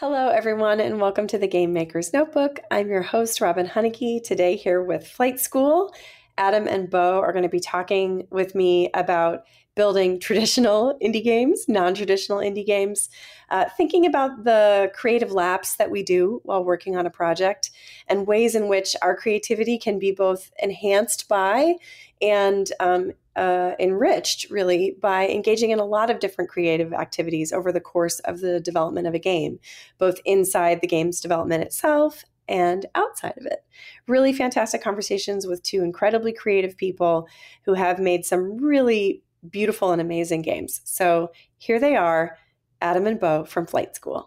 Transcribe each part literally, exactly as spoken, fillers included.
Hello, everyone, and welcome to the Game Maker's Notebook. I'm your host, Robin Hunicke, today here with Flight School. Adam and Bo are going to be talking with me about building traditional indie games, non-traditional indie games, uh, thinking about the creative lapse that we do while working on a project, and ways in which our creativity can be both enhanced by and um, uh, enriched, really, by engaging in a lot of different creative activities over the course of the development of a game, both inside the game's development itself and outside of it. Really fantastic conversations with two incredibly creative people who have made some really beautiful and amazing games. So here they are, Adam and Bo from Flight School.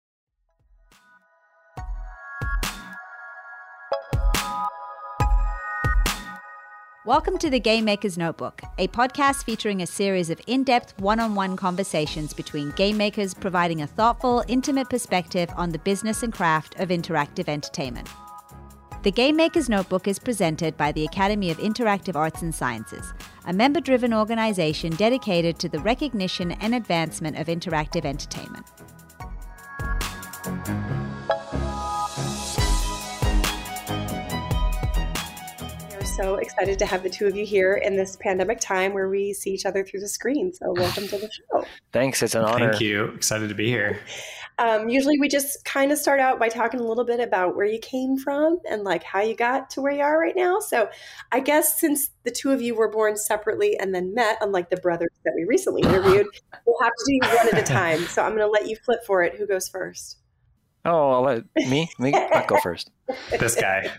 Welcome to the Game Maker's Notebook, a podcast featuring a series of in-depth one-on-one conversations between game makers providing a thoughtful, intimate perspective on the business and craft of interactive entertainment. The Game Maker's Notebook is presented by the Academy of Interactive Arts and Sciences, a member-driven organization dedicated to the recognition and advancement of interactive entertainment. So excited to have the two of you here in this pandemic time where we see each other through the screen. So welcome to the show. Thanks. It's an honor. Thank you. Excited to be here. Um, usually we just kind of start out by talking a little bit about where you came from and like how you got to where you are right now. So I guess since the two of you were born separately and then met, unlike the brothers that we recently interviewed, we'll have to do one at a time. So I'm going to let you flip for it. Who goes first? Oh, I'll let me, me, I'll go first. This guy.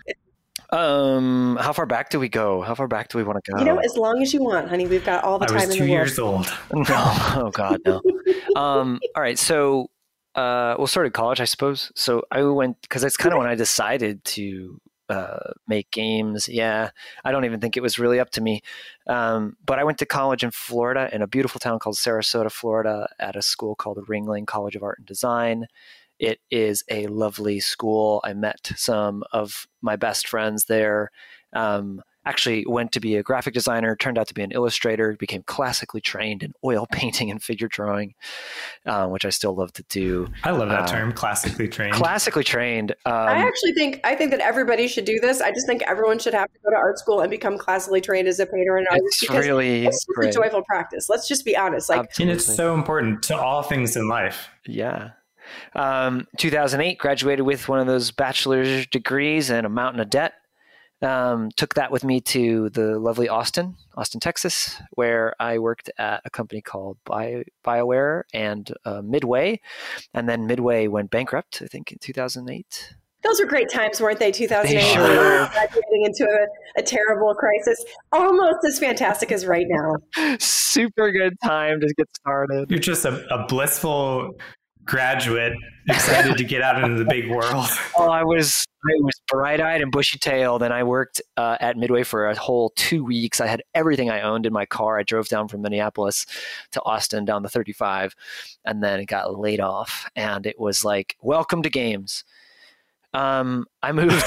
Um, how far back do we go? How far back do we want to go? You know, as long as you want, honey. We've got all the I time was in the two world. years old. No. Oh God, no. um, all right. So, uh, we'll start at college, I suppose. So I went, cause it's kind of when I decided to, uh, make games. Yeah. I don't even think it was really up to me. Um, but I went to college in Florida, in a beautiful town called Sarasota, Florida, at a school called Ringling College of Art and Design. It is a lovely school. I met some of my best friends there. Um, actually went to be a graphic designer, turned out to be an illustrator, became classically trained in oil painting and figure drawing, uh, which I still love to do. I love that uh, term, classically trained. Classically trained. Um, I actually think I think that everybody should do this. I just think everyone should have to go to art school and become classically trained as a painter and artist. It's because really it's just great. a joyful practice. Let's just be honest. Like, And it's so important to all things in life. Yeah. Um, two thousand eight, graduated with one of those bachelor's degrees and a mountain of debt. Um, took that with me to the lovely Austin, Austin, Texas, where I worked at a company called Bio, BioWare and uh, Midway. And then Midway went bankrupt, I think, in two thousand eight. those were great times, weren't they? two thousand eight, They sure were. graduating into a, a terrible crisis, almost as fantastic as right now. Super good time to get started. You're just a, a blissful graduate, excited to get out into the big world. Oh, I was I was bright-eyed and bushy-tailed, and I worked uh, at Midway for a whole two weeks. I had everything I owned in my car. I drove down from Minneapolis to Austin down the thirty-five, and then got laid off. And it was like, welcome to games. Um, I moved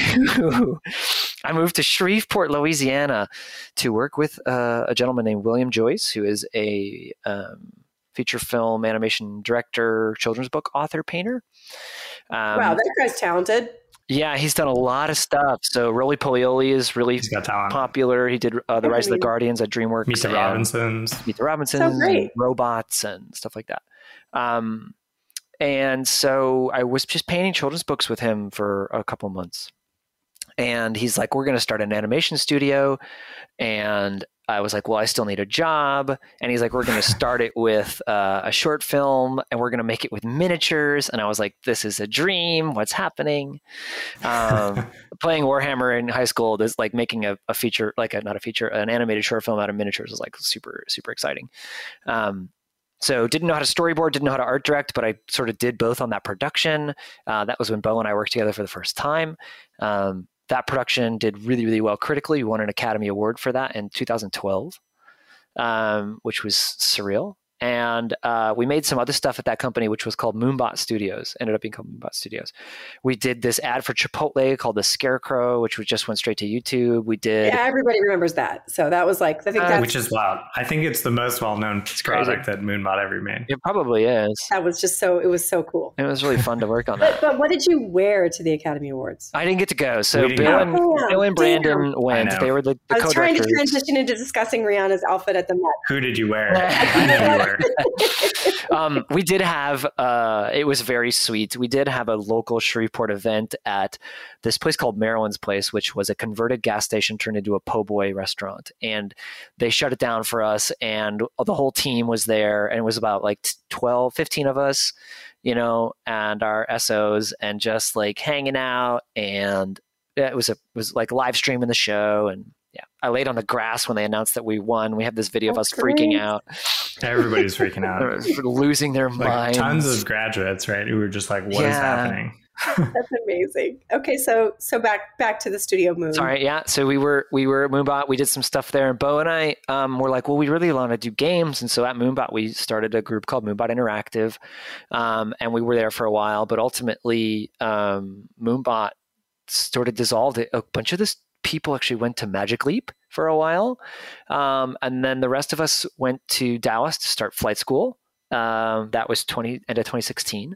to I moved to Shreveport, Louisiana, to work with uh, a gentleman named William Joyce, who is a um, feature film, animation director, children's book author, painter. Um, Wow, that guy's talented. Yeah, he's done a lot of stuff. So Roly Polioli is really He's got talent. popular. He did uh, The Rise of the Guardians at DreamWorks. Meet the and Robinsons. Meet the Robinsons, So great. and robots and stuff like that. Um, and so I was just painting children's books with him for a couple months. And he's like, we're going to start an animation studio. And I was like, well, I still need a job. And he's like, we're going to start it with uh, a short film, and we're going to make it with miniatures. And I was like, this is a dream. What's happening? Um, playing Warhammer in high school, this like making a, a feature, like a, not a feature, an animated short film out of miniatures was like super, super exciting. Um, So didn't know how to storyboard, didn't know how to art direct, but I sort of did both on that production. Uh, that was when Bo and I worked together for the first time. Um, that production did really, really well critically. We won an Academy Award for that in two thousand twelve, um, which was surreal. And uh, we made some other stuff at that company, which was called Moonbot Studios. Ended up being called Moonbot Studios. We did this ad for Chipotle called The Scarecrow, which just went straight to YouTube. We did. Yeah, everybody remembers that. So that was like, I think Uh, that's, Which is wild. I think it's the most well-known product that Moonbot ever made. It probably is. that was just so, it was so cool. It was really fun to work on But, that. but what did you wear to the Academy Awards? I didn't get to go. So We didn't Bill go. and, Damn, Bill and Brandon damn. went. I know. They were the, the I was trying to co-directors. transition into discussing Rihanna's outfit at the Met. Who did you wear? I know you were. um, we did have, uh, it was very sweet. We did have a local Shreveport event at this place called Maryland's Place, which was a converted gas station turned into a po' boy restaurant. And they shut it down for us. And the whole team was there. And it was about like twelve, fifteen of us, you know, and our S Os, and just like hanging out. And it was a, it was like live streaming the show. And yeah, I laid on the grass when they announced that we won. We have this video of Oh, us freaking great. out. Everybody's freaking out. Losing their Like minds. tons of graduates, right? Who were just like, "What is Yeah. happening?" That's amazing. Okay, so so back back to the Studio Moon. Sorry, yeah. So we were we were at Moonbot. We did some stuff there, and Bo and I um, were like, well, we really want to do games, and so at Moonbot we started a group called Moonbot Interactive, um, and we were there for a while. But ultimately, um, Moonbot sort of dissolved. It. A bunch of this people actually went to Magic Leap for a while, um, and then the rest of us went to Dallas to start flight school. Um, that was twenty end of twenty sixteen.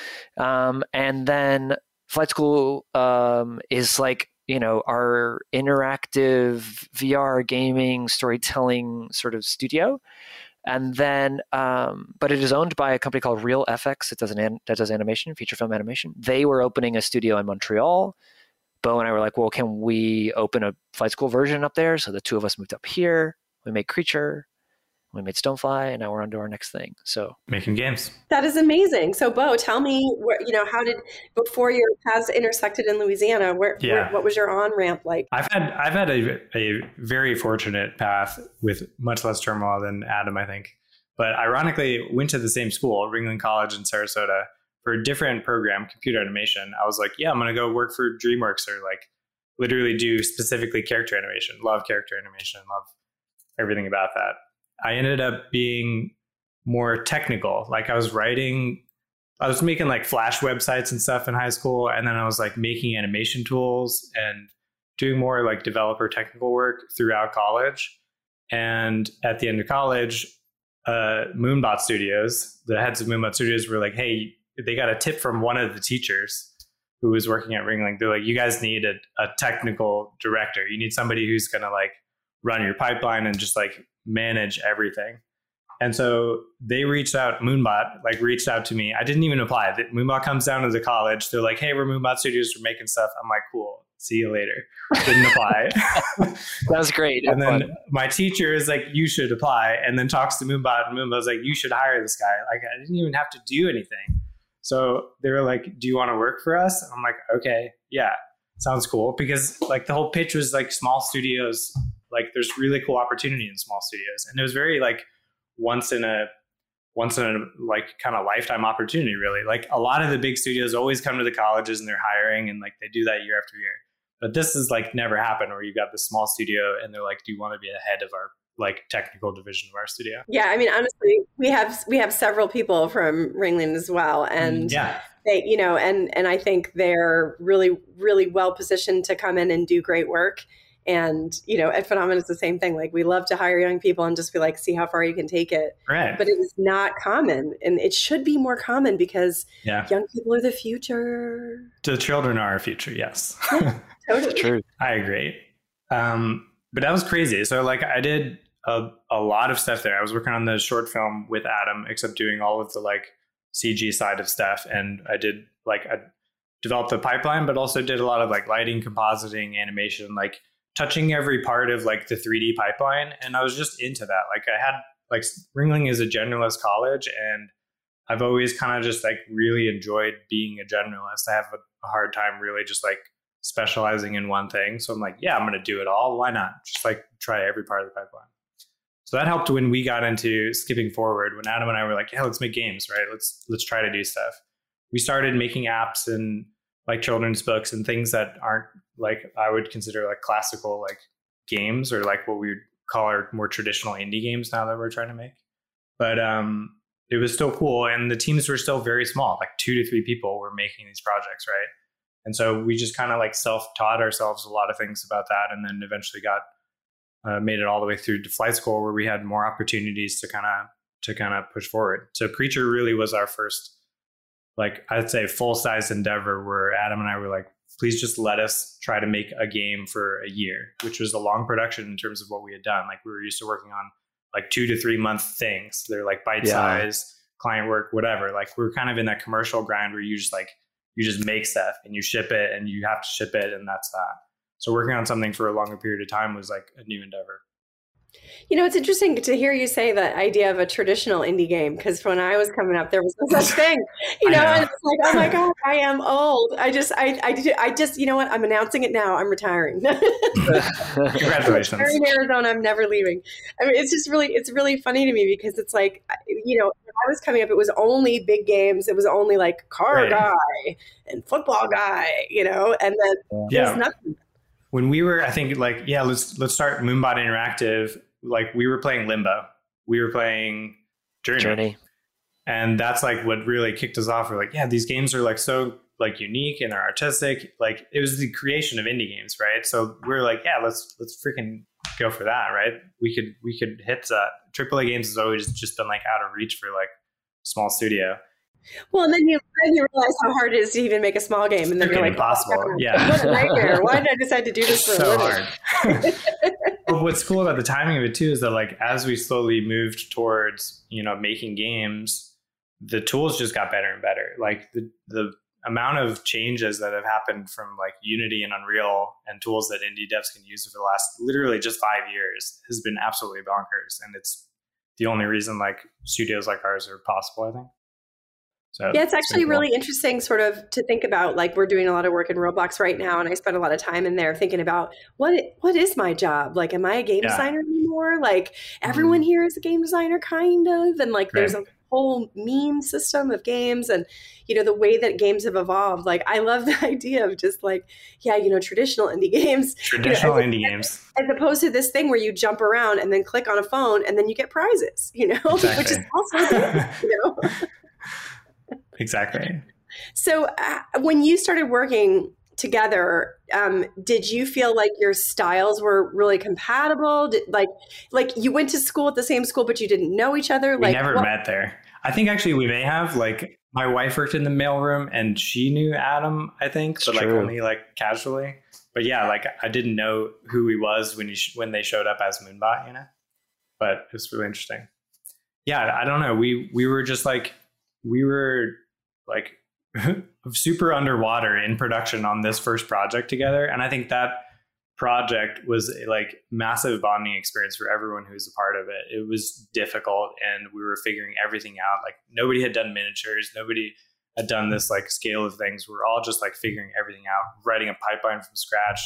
Um, and then Flight School um, is like, you know, our interactive V R gaming storytelling sort of studio. And then, um, but it is owned by a company called Real F X that does, an, that does animation, feature film animation. They were opening a studio in Montreal. Bo and I were like, well, can we open a Flight School version up there? So the two of us moved up here. We made Creature. We made Stonefly, and now we're on to our next thing. So Making games. That is amazing. So, Bo, tell me, where, you know, how did before your paths intersected in Louisiana? Where, Yeah. where what was your on ramp like? I've had I've had a, a very fortunate path with much less turmoil than Adam, I think. But ironically, went to the same school, Ringling College in Sarasota, for a different program, computer animation. I was like, yeah, I'm going to go work for DreamWorks, or like literally do specifically character animation. Love character animation. Love everything about that. I ended up being more technical. Like I was writing, I was making like Flash websites and stuff in high school. And then I was like making animation tools and doing more like developer technical work throughout college. And at the end of college, uh, Moonbot Studios, the heads of Moonbot Studios were like, hey, they got a tip from one of the teachers who was working at Ringling. They're like, you guys need a, a technical director. You need somebody who's going to like run your pipeline and just like manage everything. And so they reached out, Moonbot, like reached out to me. I didn't even apply. Moonbot comes down to the college. They're like, hey, we're Moonbot Studios. We're making stuff. I'm like, cool. See you later. Didn't apply. that was great. And then Fun. my teacher is like, you should apply. And then talks to Moonbot. And Moonbot's like, you should hire this guy. Like, I didn't even have to do anything. So they were like, do you want to work for us? And I'm like, okay, yeah, sounds cool. Because like the whole pitch was like small studios. Like there's really cool opportunity in small studios. And it was very like once in a, once in a like kind of lifetime opportunity, really. Like a lot of the big studios always come to the colleges and they're hiring and like they do that year after year. But this is like never happened where you got the small studio and they're like, do you want to be the head of our like technical division of our studio? Yeah, I mean, honestly, we have we have several people from Ringling as well, and yeah. they, you know, and and I think they're really really well positioned to come in and do great work. And, you know, at Phenomenon, it's the same thing. Like, we love to hire young people and just be like, see how far you can take it. Right. But it is not common. And it should be more common because yeah. young people are the future. The children are our future, yes. Yeah, totally. True. I agree. Um, but that was crazy. So, like, I did a, a lot of stuff there. I was working on the short film with Adam, except doing all of the, like, C G side of stuff. And I did, like, I developed the pipeline, but also did a lot of, like, lighting, compositing, animation, like, touching every part of like the three D pipeline. And I was just into that. Like I had like Ringling is a generalist college and I've always kind of just like really enjoyed being a generalist. I have a, a hard time really just like specializing in one thing. So I'm like, yeah, I'm going to do it all. Why not? Just like try every part of the pipeline. So that helped when we got into skipping forward, when Adam and I were like, yeah, let's make games, right? Let's, let's try to do stuff. We started making apps and like children's books and things that aren't like I would consider like classical like games or like what we would call our more traditional indie games now that we're trying to make. but um, it was still cool. And the teams were still very small, like two to three people were making these projects, right? And so we just kind of like self-taught ourselves a lot of things about that, and then eventually got uh, made it all the way through to flight school, where we had more opportunities to kind of to kind of push forward. So Creature really was our first, like I'd say, full-size endeavor where Adam and I were like, please just let us try to make a game for a year, which was a long production in terms of what we had done. Like we were used to working on like two to three month things. They're like bite yeah. size, client work, whatever. Like we're kind of in that commercial grind where you just like, you just make stuff and you ship it and you have to ship it, and that's that. So working on something for a longer period of time was like a new endeavor. You know, it's interesting to hear you say the idea of a traditional indie game, because when I was coming up, there was no such thing, you know, know. And it's like, oh my God, I am old. I just, I, I, I just, you know what? I'm announcing it now. I'm retiring. Congratulations. I'm in Arizona. I'm never leaving. I mean, it's just really, it's really funny to me because it's like, you know, when I was coming up, it was only big games. It was only like car right. guy and football guy, you know, and then yeah. there's nothing. When we were, I think like, yeah, let's let's start Moonbot Interactive. Like we were playing Limbo, we were playing Journey. Journey. And that's like what really kicked us off. We're like, yeah, these games are like so like unique and they're artistic. Like it was the creation of indie games, right? So we're like, yeah, let's let's freaking go for that, right? We could we could hit that. Triple A games has always just been like out of reach for like small studio. Well, and then you then you realize how hard it is to even make a small game, and then you're like, impossible. Oh, yeah, what a nightmare! Why did I decide to do this for so a living? hard. But what's cool about the timing of it too is that like as we slowly moved towards you know making games, the tools just got better and better. Like the the amount of changes that have happened from like Unity and Unreal and tools that indie devs can use over the last literally just five years has been absolutely bonkers, and it's the only reason like studios like ours are possible, I think. So yeah, it's actually cool. really interesting sort of to think about. Like we're doing a lot of work in Roblox right now, and I spend a lot of time in there thinking about what what is my job? Like, am I a game yeah. designer anymore? Like everyone mm. here is a game designer kind of, and like there's right. a whole meme system of games, and you know the way that games have evolved. Like I love the idea of just like, yeah, you know, traditional indie games. Traditional you know, indie as, games. As opposed to this thing where you jump around and then click on a phone and then you get prizes, you know, exactly. which is also good, you know. Exactly. So uh, when you started working together, um, did you feel like your styles were really compatible? Did, like, like you went to school at the same school, but you didn't know each other? We like, never what? met there. I think actually we may have. Like my wife worked in the mailroom and she knew Adam, I think, it's but true. like only like casually. But yeah, like I didn't know who he was when he sh- when they showed up as Moonbot, you know. But it was really interesting. Yeah, I don't know. We we were just like we were. like super underwater in production on this first project together. And I think that project was a like massive bonding experience for everyone who was a part of it. It was difficult and we were figuring everything out. Like nobody had done miniatures. Nobody had done this like scale of things. We were all just like figuring everything out, writing a pipeline from scratch.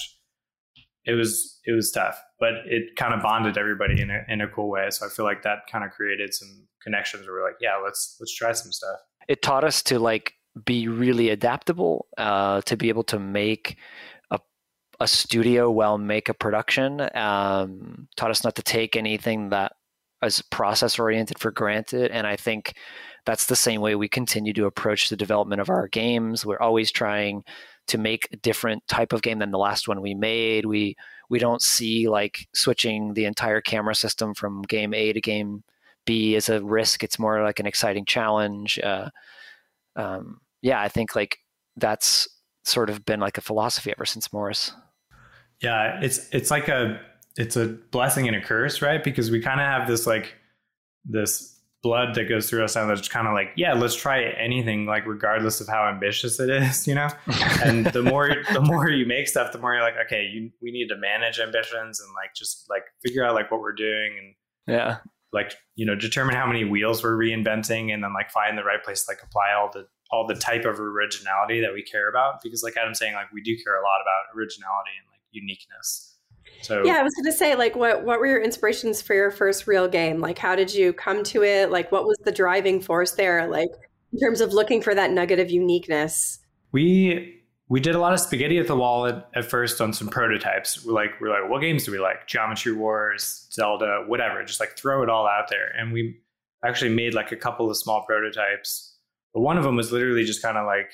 It was, it was tough, but it kind of bonded everybody in a, in a cool way. So I feel like that kind of created some connections where we're like, yeah, let's, let's try some stuff. It taught us to like be really adaptable, uh, to be able to make a a studio while make a production. Um, taught us not to take anything that is process oriented for granted. And I think that's the same way we continue to approach the development of our games. We're always trying to make a different type of game than the last one we made. We we don't see like switching the entire camera system from game A to game B as a risk. It's more like an exciting challenge. Uh, um, yeah, I think like that's sort of been like a philosophy ever since Morris. Yeah, it's it's like a it's a blessing and a curse, right? Because we kind of have this like this blood that goes through us and that's kind of like, yeah, let's try anything, like regardless of how ambitious it is, you know. And the more the more you make stuff, the more you're like, okay, you, we need to manage ambitions and like just like figure out like what we're doing and yeah. like, you know, determine how many wheels we're reinventing and then like find the right place to like apply all the all the type of originality that we care about. Because like Adam's saying, like we do care a lot about originality and like uniqueness. So yeah, I was going to say, like, what what were your inspirations for your first real game? Like, how did you come to it? Like, what was the driving force there? Like, in terms of looking for that nugget of uniqueness? We we did a lot of spaghetti at the wall at, at first on some prototypes. We're like, we're like, what games do we like? Geometry Wars, Zelda, whatever. Just like throw it all out there. And we actually made like a couple of small prototypes. But one of them was literally just kind of like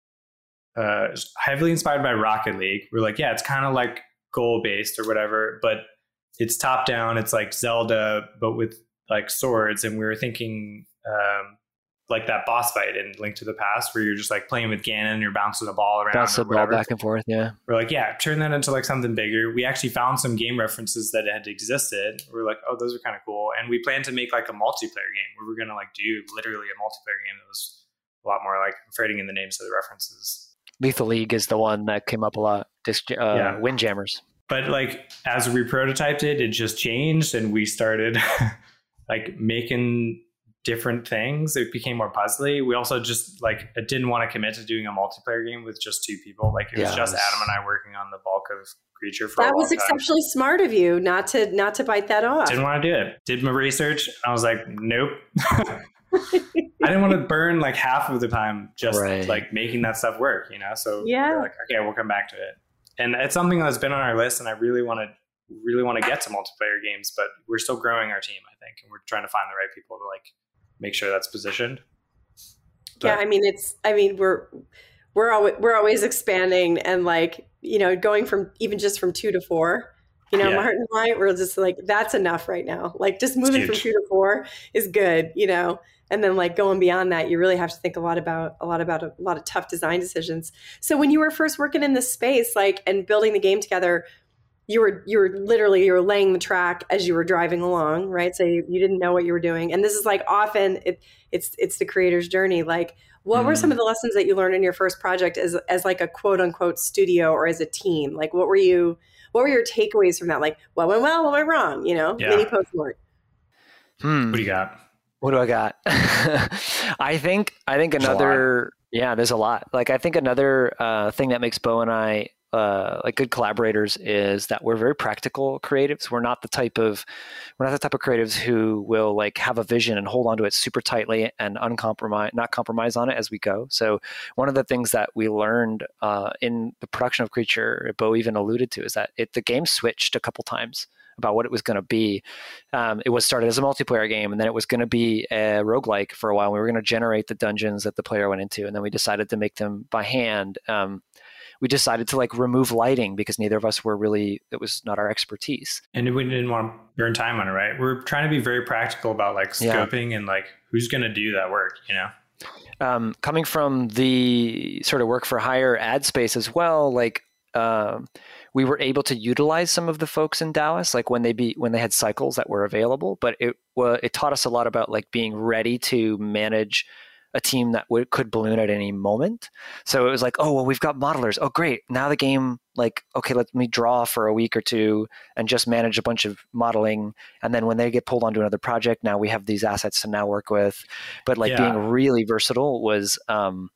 uh, heavily inspired by Rocket League. We're like, yeah, it's kind of like goal based or whatever, but it's top down. It's like Zelda, but with like swords. And we were thinking um, like that boss fight in Link to the Past, where you're just like playing with Ganon and you're bouncing the ball around. Bounce the ball back and forth. Yeah. We're like, yeah, turn that into like something bigger. We actually found some game references that had existed. We're like, oh, those are kind of cool. And we planned to make like a multiplayer game where we're going to like do literally a multiplayer game that was a lot more like, I'm forgetting the names of the references. Lethal League is the one that came up a lot. Disc, uh, yeah. Windjammers. But like as we prototyped it, it just changed and we started like making different things. It became more puzzly. We also just like didn't want to commit to doing a multiplayer game with just two people. Like it was yeah, just it was... Adam and I working on the bulk of Creature for that a long was exceptionally time. Smart of you not to not to bite that off. Didn't want to do it. Did my research. I was like, nope. I didn't want to burn like half of the time just right. like making that stuff work, you know? So yeah. we're like, okay, we'll come back to it. And it's something that's been on our list, and I really want to really want to get to multiplayer games, but we're still growing our team, I think, and we're trying to find the right people to like make sure that's positioned. But, yeah, I mean, it's I mean, we're we're always we're always expanding and like, you know, going from even just from two to four. You know, yeah. Martin and I, we're just like, that's enough right now. Like just moving from two to four is good, you know. And then like going beyond that, you really have to think a lot about a lot about a lot of tough design decisions. So when you were first working in this space, like and building the game together, you were you were literally you were laying the track as you were driving along, right? So you, you didn't know what you were doing. And this is like often it it's it's the creator's journey. Like what mm. were some of the lessons that you learned in your first project as as like a quote unquote studio or as a team? Like what were you what were your takeaways from that? Like what went well, what went wrong? You know, yeah. mini postmort. Hmm. What do you got? What do I got? I think I think another yeah, there's a lot. Like I think another uh, thing that makes Bo and I uh, like good collaborators is that we're very practical creatives. We're not the type of we're not the type of creatives who will like have a vision and hold onto it super tightly and uncompromise not compromise on it as we go. So one of the things that we learned uh, in the production of Creature, Bo even alluded to, is that it the game switched a couple times about what it was going to be. Um, it was started as a multiplayer game, and then it was going to be a roguelike for a while. We were going to generate the dungeons that the player went into, and then we decided to make them by hand. Um, we decided to like remove lighting because neither of us were really, it was not our expertise. And we didn't want to burn time on it, right? We're trying to be very practical about like scoping yeah. and like who's going to do that work, you know? Um, coming from the sort of work for hire ad space as well, like um, we were able to utilize some of the folks in Dallas, like when they be when they had cycles that were available. But it well, it taught us a lot about like being ready to manage a team that would, could balloon at any moment. So it was like, oh, well, we've got modelers. Oh, great. Now the game, like, okay, let me draw for a week or two and just manage a bunch of modeling. And then when they get pulled onto another project, now we have these assets to now work with. But like yeah. being really versatile was, um,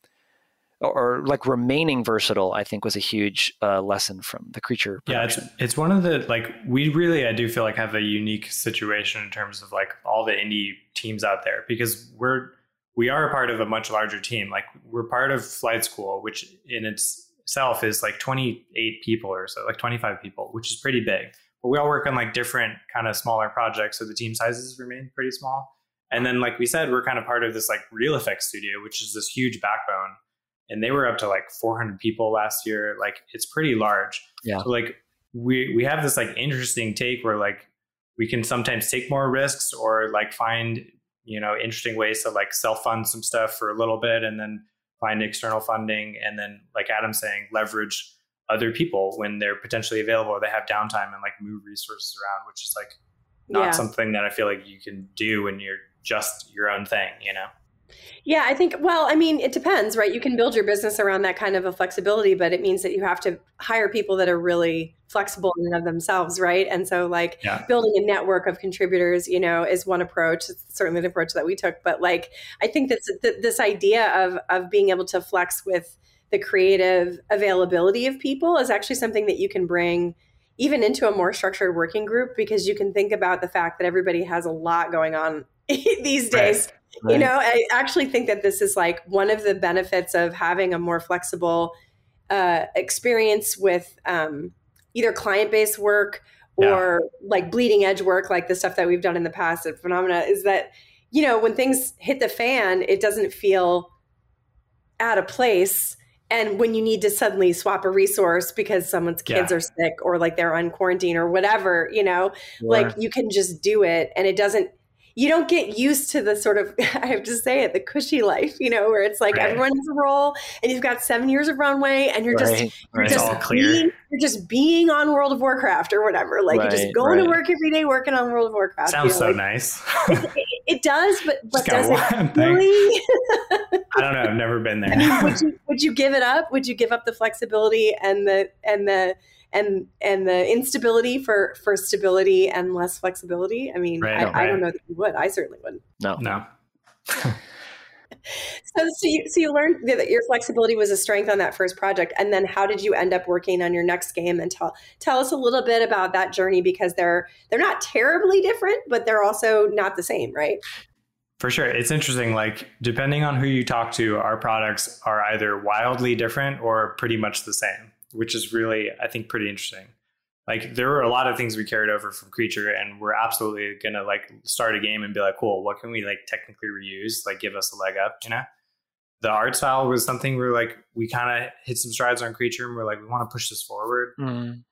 or, or like remaining versatile, I think was a huge uh, lesson from the Creature production. Yeah, it's, it's one of the, like, we really, I do feel like have a unique situation in terms of like all the indie teams out there, because we're, we are a part of a much larger team. Like we're part of Flight School, which in itself is like twenty-eight people or so, like twenty-five people, which is pretty big. But we all work on like different kind of smaller projects, so the team sizes remain pretty small. And then, like we said, we're kind of part of this like Real Effects studio, which is this huge backbone. And they were up to like four hundred people last year. Like it's pretty large. Yeah. So like we we have this like interesting take where like we can sometimes take more risks or like find, you know, interesting ways to like self-fund some stuff for a little bit and then find external funding. And then like Adam's saying, leverage other people when they're potentially available or they have downtime and like move resources around, which is like not yeah. something that I feel like you can do when you're just your own thing, you know? Yeah, I think, well, I mean, it depends, right? You can build your business around that kind of a flexibility, but it means that you have to hire people that are really flexible in and of themselves, right? And so like yeah. building a network of contributors, you know, is one approach. It's certainly the approach that we took. But like, I think that's th- this idea of of being able to flex with the creative availability of people is actually something that you can bring even into a more structured working group, because you can think about the fact that everybody has a lot going on these days. Right. Right. You know, I actually think that this is like one of the benefits of having a more flexible uh, experience with um, either client-based work or yeah. like bleeding edge work, like the stuff that we've done in the past at Phenomena, is that you know, when things hit the fan, it doesn't feel out of place. And when you need to suddenly swap a resource because someone's kids Yeah. are sick or like they're on quarantine or whatever, you know, Sure. like you can just do it. And it doesn't, you don't get used to the sort of, I have to say it, the cushy life, you know, where it's like Right. everyone has a role and you've got seven years of runway and you're just, Right, you're right. just It's all clear. being, you're just being on World of Warcraft or whatever. Like you're just Right, going to right. work every day, working on World of Warcraft. Sounds you know, so like, nice. it, it does, but, but Just got does one it thing. really? I don't know. I've never been there. I mean, would you would you give it up? Would you give up the flexibility and the and the and and the instability for for stability and less flexibility? I mean, Right, I, right. I don't know that you would. I certainly wouldn't. No. No. So, so you so you learned that your flexibility was a strength on that first project, and then how did you end up working on your next game? And tell tell us a little bit about that journey, because they're they're not terribly different, but they're also not the same, right? For sure. It's interesting. Like, depending on who you talk to, our products are either wildly different or pretty much the same, which is really, I think, pretty interesting. Like, there were a lot of things we carried over from Creature, and we're absolutely going to like start a game and be like, cool, what can we like technically reuse? Like, give us a leg up, you know? The art style was something where like, we kind of hit some strides on Creature and we're like, we want to push this forward. Mm.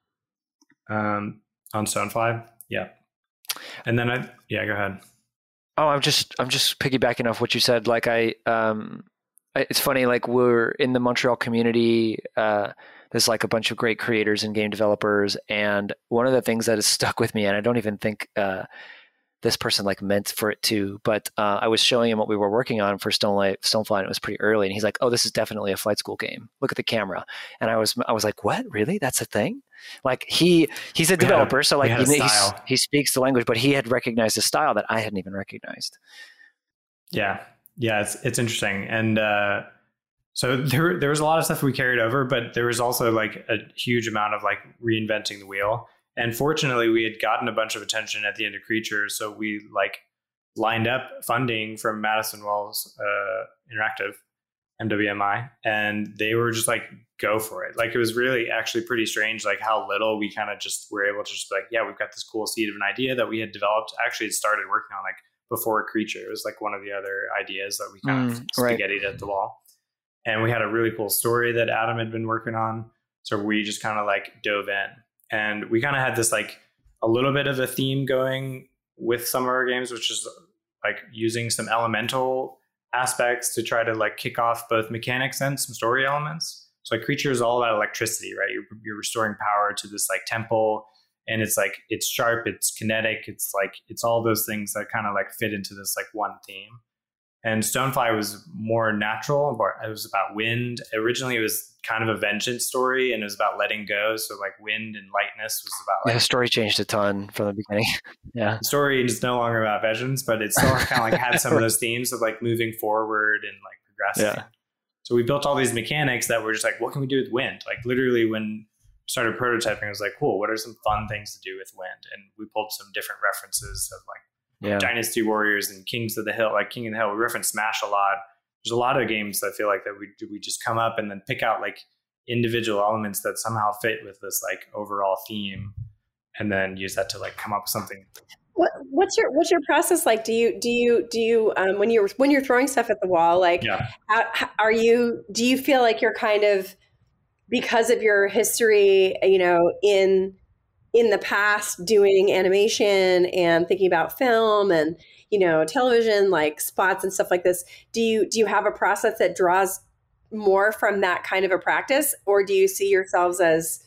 Um, on Stonefly. Yeah. And then I, yeah, go ahead. Oh, I'm just I'm just piggybacking off what you said. Like I, um, I- it's funny. Like we're in the Montreal community. Uh, there's like a bunch of great creators and game developers, and one of the things that has stuck with me, and I don't even think uh, this person like meant for it to, but uh, I was showing him what we were working on for Stonefly, Stonefly, and it was pretty early, and he's like, "Oh, this is definitely a flight school game. Look at the camera." And I was I was like, "What? Really? That's a thing?" Like he he's a We had a- developer, so we like had a he, he's- style. he speaks the language, but he had recognized a style that I hadn't even recognized. Yeah. Yeah. It's, it's interesting. And, uh, so there, there was a lot of stuff we carried over, but there was also like a huge amount of like reinventing the wheel. And fortunately we had gotten a bunch of attention at the end of Creature. So we like lined up funding from Madison Wells, uh, Interactive, M W M I, and they were just like, go for it. Like, it was really actually pretty strange, like how little we kind of just were able to just be like, yeah, we've got this cool seed of an idea that we had developed. Actually, it started working on like before Creature. It was like one of the other ideas that we kind Mm, of right. spaghettied at the wall. And we had a really cool story that Adam had been working on. So we just kind of like dove in, and we kind of had this like a little bit of a theme going with some of our games, which is like using some elemental aspects to try to like kick off both mechanics and some story elements. So like Creature is all about electricity, right? You're, you're restoring power to this like temple, and it's like, it's sharp, it's kinetic, it's like, it's all those things that kind of like fit into this like one theme. And Stonefly was more natural, but it was about wind. Originally it was kind of a vengeance story, and it was about letting go. So like wind and lightness was about Yeah, like, the story changed a ton from the beginning. Yeah. the story is no longer about vengeance, but it still kind of like had some of those themes of like moving forward and like progressing. Yeah. So we built all these mechanics that were just like, what can we do with wind? Like literally when we started prototyping, I was like, cool, what are some fun things to do with wind? And we pulled some different references of like Yeah. Dynasty Warriors and Kings of the Hill, like King of the Hill. We reference Smash a lot. There's a lot of games that I feel like that we we just come up and then pick out like individual elements that somehow fit with this like overall theme, and then use that to like come up with something. What, what's your what's your process like? Do you do you do you um, when you're when you're throwing stuff at the wall? Like, Yeah. how, how- are you? Do you feel like you're kind of, because of your history, you know, in in the past doing animation and thinking about film and, you know, television, like spots and stuff like this? Do you do you have a process that draws more from that kind of a practice, or do you see yourselves as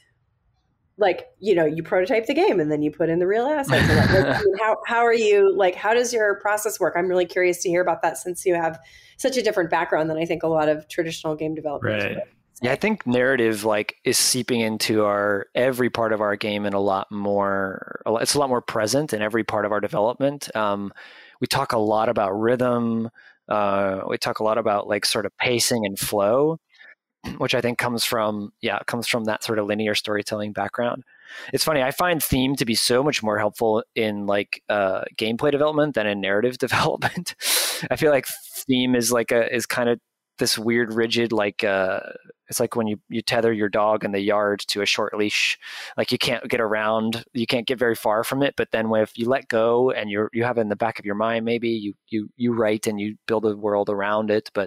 like, you know, you prototype the game and then you put in the real assets? Or like, I mean, how how are you, like, how does your process work? I'm really curious to hear about that, since you have such a different background than I think a lot of traditional game developers. Right. would. Yeah, I think narrative like is seeping into our every part of our game and a lot more. It's a lot more present in every part of our development. Um, we talk a lot about rhythm. Uh, we talk a lot about like sort of pacing and flow, which I think comes from yeah comes from that sort of linear storytelling background. It's funny. I find theme to be so much more helpful in like uh, gameplay development than in narrative development. I feel like theme is like a is kind of this weird rigid like uh it's like when you, you tether your dog in the yard to a short leash, like you can't get around, you can't get very far from it. But then when if you let go and you're, you have it in the back of your mind, maybe you, you, you write and you build a world around it. But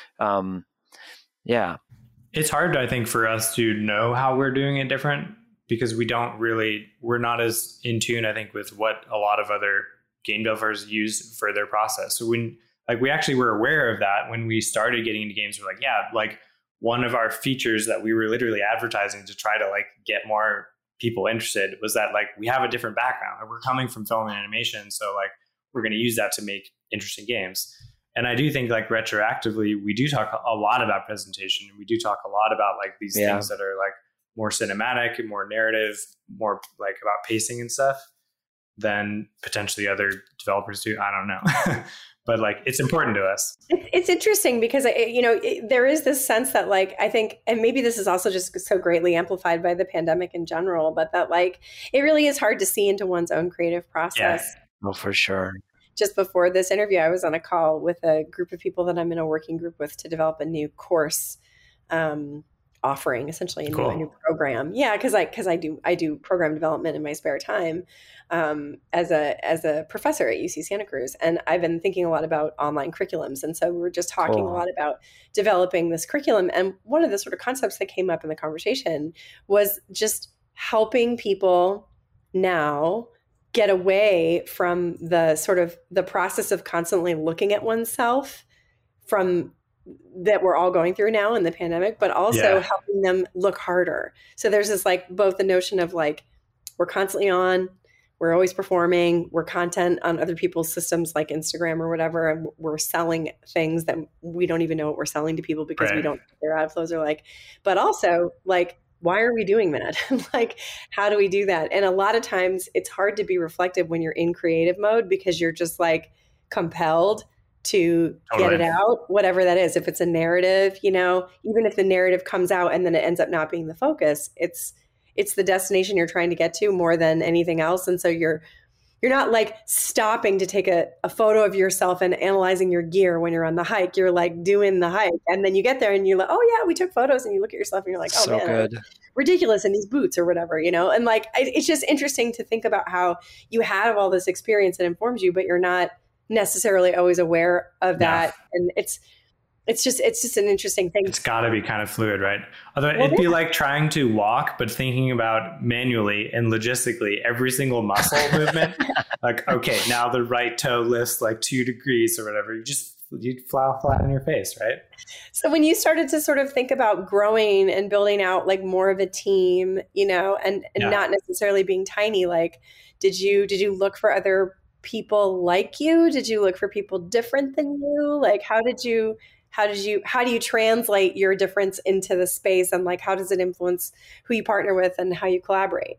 um, yeah. It's hard, I think, for us to know how we're doing it different because we don't really, we're not as in tune, I think, with what a lot of other game developers use for their process. So when, like, we actually were aware of that when we started getting into games, we're like, yeah, like one of our features that we were literally advertising to try to like get more people interested was that like we have a different background and we're coming from film and animation. So like we're going to use that to make interesting games. And I do think like retroactively, we do talk a lot about presentation. We do talk a lot about like these yeah. things that are like more cinematic and more narrative, more like about pacing and stuff than potentially other developers do. I don't know. But like, it's important to us. It's, it's interesting because, you know, it, there is this sense that like, I think, and maybe this is also just so greatly amplified by the pandemic in general, but that like, it really is hard to see into one's own creative process. Yeah. Oh, for sure. Just before this interview, I was on a call with a group of people that I'm in a working group with to develop a new course um, offering, essentially a, cool. new, a new program. Yeah, because I because I do I do program development in my spare time um, as a as a professor at U C Santa Cruz, and I've been thinking a lot about online curriculums. And so we were just talking cool. a lot about developing this curriculum. And one of the sort of concepts that came up in the conversation was just helping people now get away from the sort of the process of constantly looking at oneself from that we're all going through now in the pandemic, but also yeah. helping them look harder. So there's this like both the notion of like, we're constantly on, we're always performing, we're content on other people's systems like Instagram or whatever, and we're selling things that we don't even know what we're selling to people because right. we don't know what their ad flows are like. But also like, why are we doing that? Like, how do we do that? And a lot of times it's hard to be reflective when you're in creative mode because you're just like compelled to totally. Get it out, whatever that is. If it's a narrative, you know, even if the narrative comes out and then it ends up not being the focus, it's it's the destination you're trying to get to more than anything else. And so you're you're not like stopping to take a, a photo of yourself and analyzing your gear when you're on the hike. You're like doing the hike. And then you get there and you're like, oh yeah, we took photos, and you look at yourself and you're like, oh so man, good. ridiculous in these boots or whatever, you know? And like, it's just interesting to think about how you have all this experience that informs you, but you're not necessarily always aware of that. Yeah. And it's, it's just, it's just an interesting thing. It's gotta be kind of fluid, right? Although well, it'd be yeah. like trying to walk, but thinking about manually and logistically every single muscle movement. Like, okay, now the right toe lifts like two degrees or whatever. You just, you'd fly flat on your face, right? So when you started to sort of think about growing and building out like more of a team, you know, and, and yeah. not necessarily being tiny, like, did you, did you look for other people like you? Did you look for people different than you? Like, how did you, how did you, how do you translate your difference into the space? And like, how does it influence who you partner with and how you collaborate?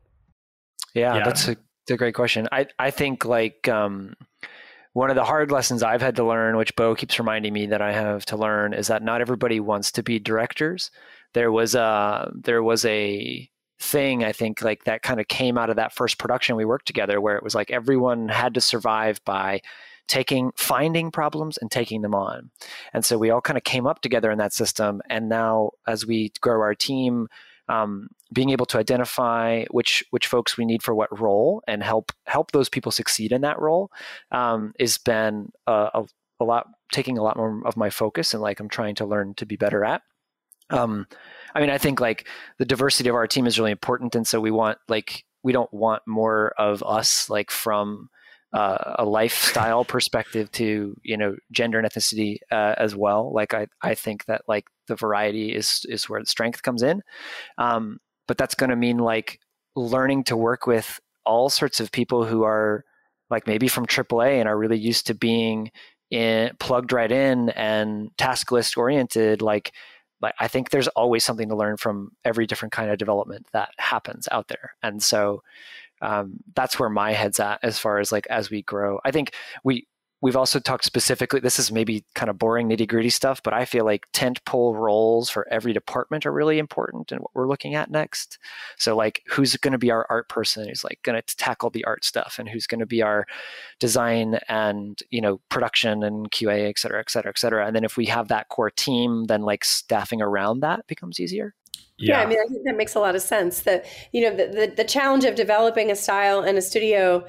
Yeah, yeah. that's a, a great question. I, I think like, um, one of the hard lessons I've had to learn, which Bo keeps reminding me that I have to learn, is that not everybody wants to be directors. There was a, there was a thing, I think, like that kind of came out of that first production we worked together, where it was like everyone had to survive by taking, finding problems and taking them on. And so we all kind of came up together in that system. And now as we grow our team, um, being able to identify which which folks we need for what role and help help those people succeed in that role um, has been a, a, a lot, taking a lot more of my focus, and like I'm trying to learn to be better at. Um, I mean, I think like the diversity of our team is really important, and so we want like we don't want more of us like from uh, a lifestyle perspective to, you know, gender and ethnicity uh, as well. Like I I think that like the variety is is where the strength comes in. Um, but that's going to mean like learning to work with all sorts of people who are like maybe from triple A and are really used to being in, plugged right in and task list oriented. Like, like I think there's always something to learn from every different kind of development that happens out there. And so um, that's where my head's at as far as like as we grow. I think we we've also talked specifically, this is maybe kind of boring nitty gritty stuff, but I feel like tent pole roles for every department are really important in what we're looking at next. So like, who's going to be our art person who's like going to tackle the art stuff, and who's going to be our design and, you know, production and Q A, et cetera, et cetera, et cetera. And then if we have that core team, then like staffing around that becomes easier. Yeah. yeah, I mean, I think that makes a lot of sense. That, you know, the, the the challenge of developing a style in a studio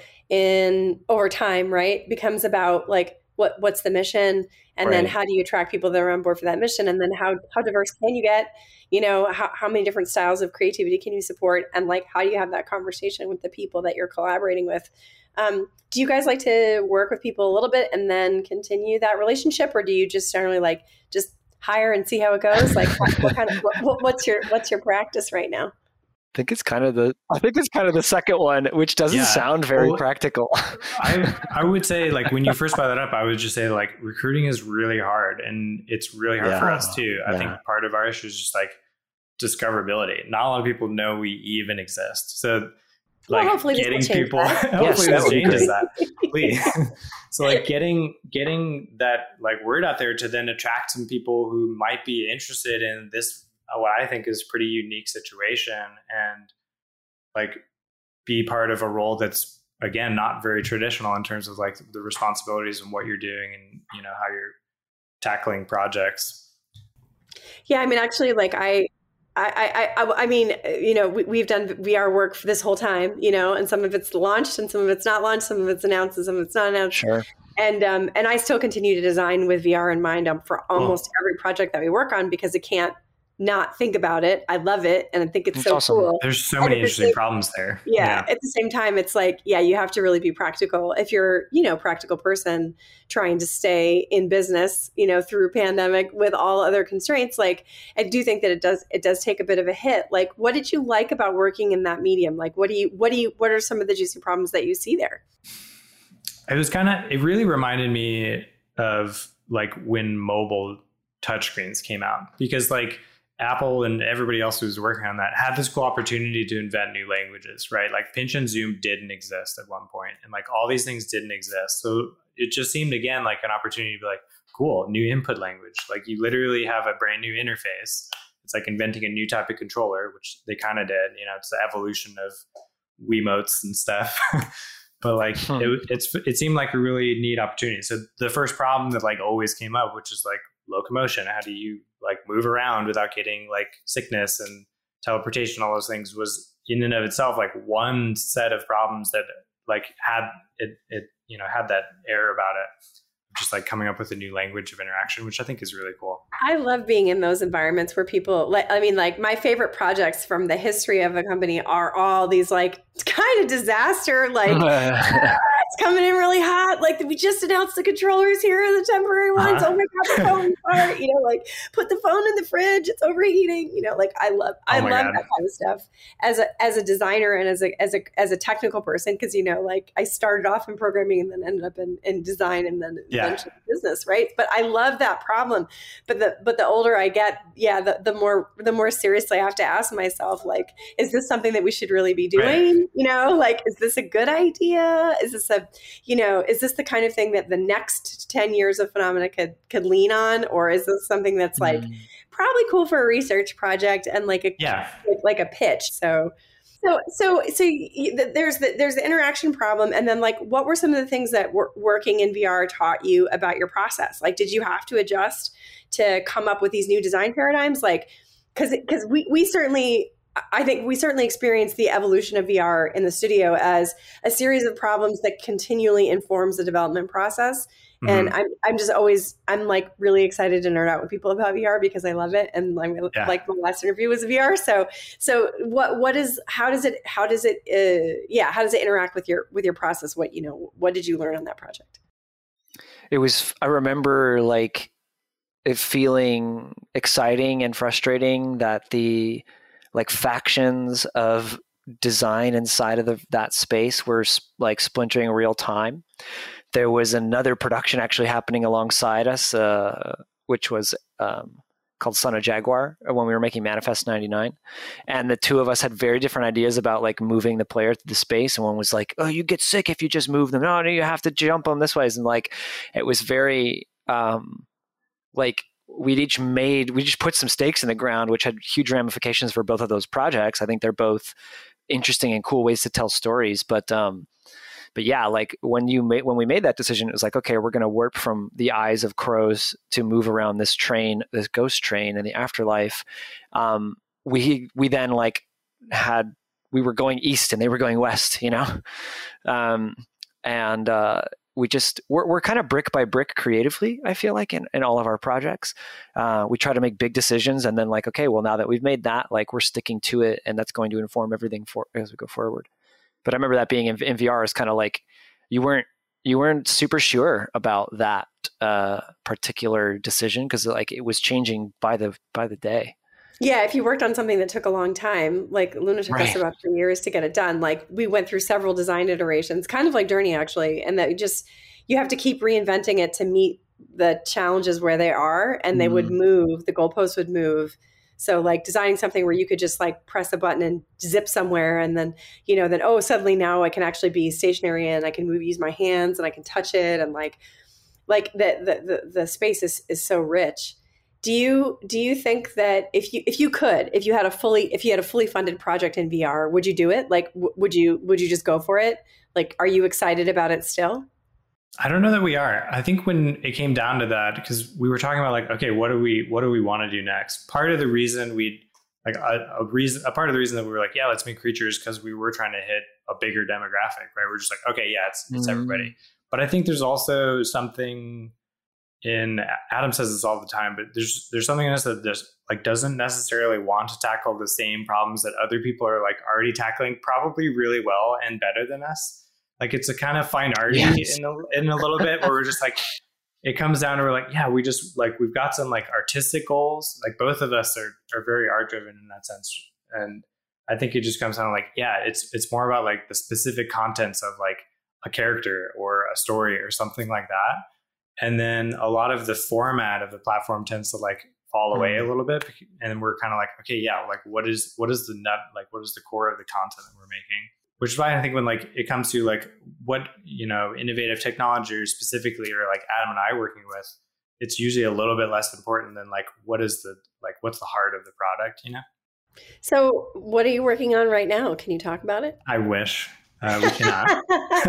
in over time, right, becomes about like what what's the mission, and right. then how do you attract people that are on board for that mission, and then how how diverse can you get? You know, how how many different styles of creativity can you support, and like how do you have that conversation with the people that you're collaborating with? Um, do you guys like to work with people a little bit and then continue that relationship, or do you just generally like just hire and see how it goes? Like, what, what kind of what, what's your what's your practice right now? I think it's kind of the I think it's kind of the second one, which doesn't yeah. sound very well, practical. I I would say, like, when you first brought that up, I would just say like recruiting is really hard, and it's really hard yeah. for us too. I yeah. think part of our issue is just like discoverability. Not a lot of people know we even exist. So like well, hopefully getting people hopefully yes, this changes that. Please. So like getting getting that like word out there to then attract some people who might be interested in this, what I think is pretty unique situation, and like be part of a role that's, again, not very traditional in terms of like the responsibilities and what you're doing and, you know, how you're tackling projects. Yeah. I mean, actually, like I, I, I, I mean, you know, we, we've done V R work for this whole time, you know, and some of it's launched and some of it's not launched, some of it's announced and some of it's not announced. Sure. And um, and I still continue to design with V R in mind um, for almost oh. every project that we work on, because it can't not think about it. I love it. And I think it's That's so awesome. cool. There's so many interesting same, problems there. Yeah, yeah. At the same time, it's like, yeah, you have to really be practical. If you're, you know, practical person trying to stay in business, you know, through pandemic with all other constraints, like I do think that it does, it does take a bit of a hit. Like, what did you like about working in that medium? Like, what do you, what do you, what are some of the juicy problems that you see there? It was kind of, it really reminded me of like when mobile touchscreens came out, because like Apple and everybody else who was working on that had this cool opportunity to invent new languages, right? Like pinch and zoom didn't exist at one point, and like all these things didn't exist. So it just seemed, again, like an opportunity to be like, cool, new input language. Like you literally have a brand new interface. It's like inventing a new type of controller, which they kind of did. You know, it's the evolution of Wiimotes and stuff. But like hmm. it, it's it seemed like a really neat opportunity. So the first problem that like always came up, which is like locomotion. How do you like move around without getting like sickness and teleportation, all those things, was in and of itself like one set of problems that like had it, it you know, had that air about it. Just like coming up with a new language of interaction, which I think is really cool. I love being in those environments where people, like, I mean, like my favorite projects from the history of a company are all these like kind of disaster, like ah, it's coming in really hot. Like we just announced the controllers here are the temporary ones. Uh-huh. Oh my God, the phone's hot. You know, like put the phone in the fridge. It's overheating. You know, like I love, I oh love God. that kind of stuff as a, as a designer and as a, as a, as a technical person. Cause you know, like I started off in programming and then ended up in, in design and then yeah. eventually business. Right. But I love that problem. But the, but the older I get, yeah, the, the more, the more seriously I have to ask myself, like, is this something that we should really be doing? Right. You know, like, is this a good idea? Is this a, you know, is this the kind of thing that the next ten years of Phenomena could, could lean on? Or is this something that's like mm. probably cool for a research project and like a, yeah. like, like a pitch? So, so, so, so you, there's the, there's the interaction problem. And then like, what were some of the things that were working in V R taught you about your process? Like, did you have to adjust to come up with these new design paradigms? Like, cause, cause we, we certainly, I think we certainly experienced the evolution of V R in the studio as a series of problems that continually informs the development process. Mm-hmm. And I'm I'm just always, I'm like really excited to nerd out with people about V R because I love it. And like, yeah. like my last interview was V R. So, so what, what is, how does it, how does it, uh, yeah, how does it interact with your, with your process? What, you know, what did you learn on that project? It was, I remember like it feeling exciting and frustrating that the, like factions of design inside of the, that space were like splintering real time. There was another production actually happening alongside us, uh, which was um, called Son of Jaguar when we were making Manifest ninety-nine. And the two of us had very different ideas about like moving the player through the space. And one was like, oh, you get sick if you just move them. No, no, you have to jump them this way. And like, it was very um, like we'd each made, we just put some stakes in the ground, which had huge ramifications for both of those projects. I think they're both interesting and cool ways to tell stories. But um, But yeah, like when you made, when we made that decision, it was like, okay, we're going to warp from the eyes of crows to move around this train, this ghost train in the afterlife. Um, we, we then like had, we were going east and they were going west, you know? Um, and, uh, we just, we're, we're kind of brick by brick creatively, I feel like in, in all of our projects. Uh, we try to make big decisions and then like, okay, well now that we've made that, like we're sticking to it and that's going to inform everything for as we go forward. But I remember that being in, in V R is kind of like you weren't you weren't super sure about that uh, particular decision because like it was changing by the by the day. Yeah, if you worked on something that took a long time, like Luna took Right. us about three years to get it done. Like we went through several design iterations, kind of like Journey actually, and that you just you have to keep reinventing it to meet the challenges where they are, and they Mm. would move. The goalposts would move. So like designing something where you could just like press a button and zip somewhere and then, you know, then, oh, suddenly now I can actually be stationary and I can move, use my hands and I can touch it. And like, like the, the, the, the space is, is so rich. Do you, do you think that if you, if you could, if you had a fully, if you had a fully funded project in V R, would you do it? Like, w- would you, would you just go for it? Like, are you excited about it still? I don't know that we are. I think when it came down to that, because we were talking about like, okay, what do we what do we want to do next? Part of the reason we like a, a reason a part of the reason that we were like, yeah, let's make creatures because we were trying to hit a bigger demographic, right? We're just like, okay, yeah, it's it's Mm. everybody. But I think there's also something in Adam says this all the time, but there's there's something in us that just like doesn't necessarily want to tackle the same problems that other people are like already tackling probably really well and better than us. Like it's a kind of fine arty Yes. in a, in a little bit where we're just like, it comes down to we're like, yeah, we just like, we've got some like artistic goals. Like both of us are, are very art driven in that sense. And I think it just comes down to like, yeah, it's, it's more about like the specific contents of like a character or a story or something like that. And then a lot of the format of the platform tends to like fall away Mm. a little bit. And we're kind of like, okay, yeah, like what is, what is the nut? Like what is the core of the content that we're making? Which is why I think when like it comes to like what, you know, innovative technology specifically, or like Adam and I working with, it's usually a little bit less important than like, what is the, like, what's the heart of the product, you know? So what are you working on right now? Can you talk about it? I wish uh, we cannot.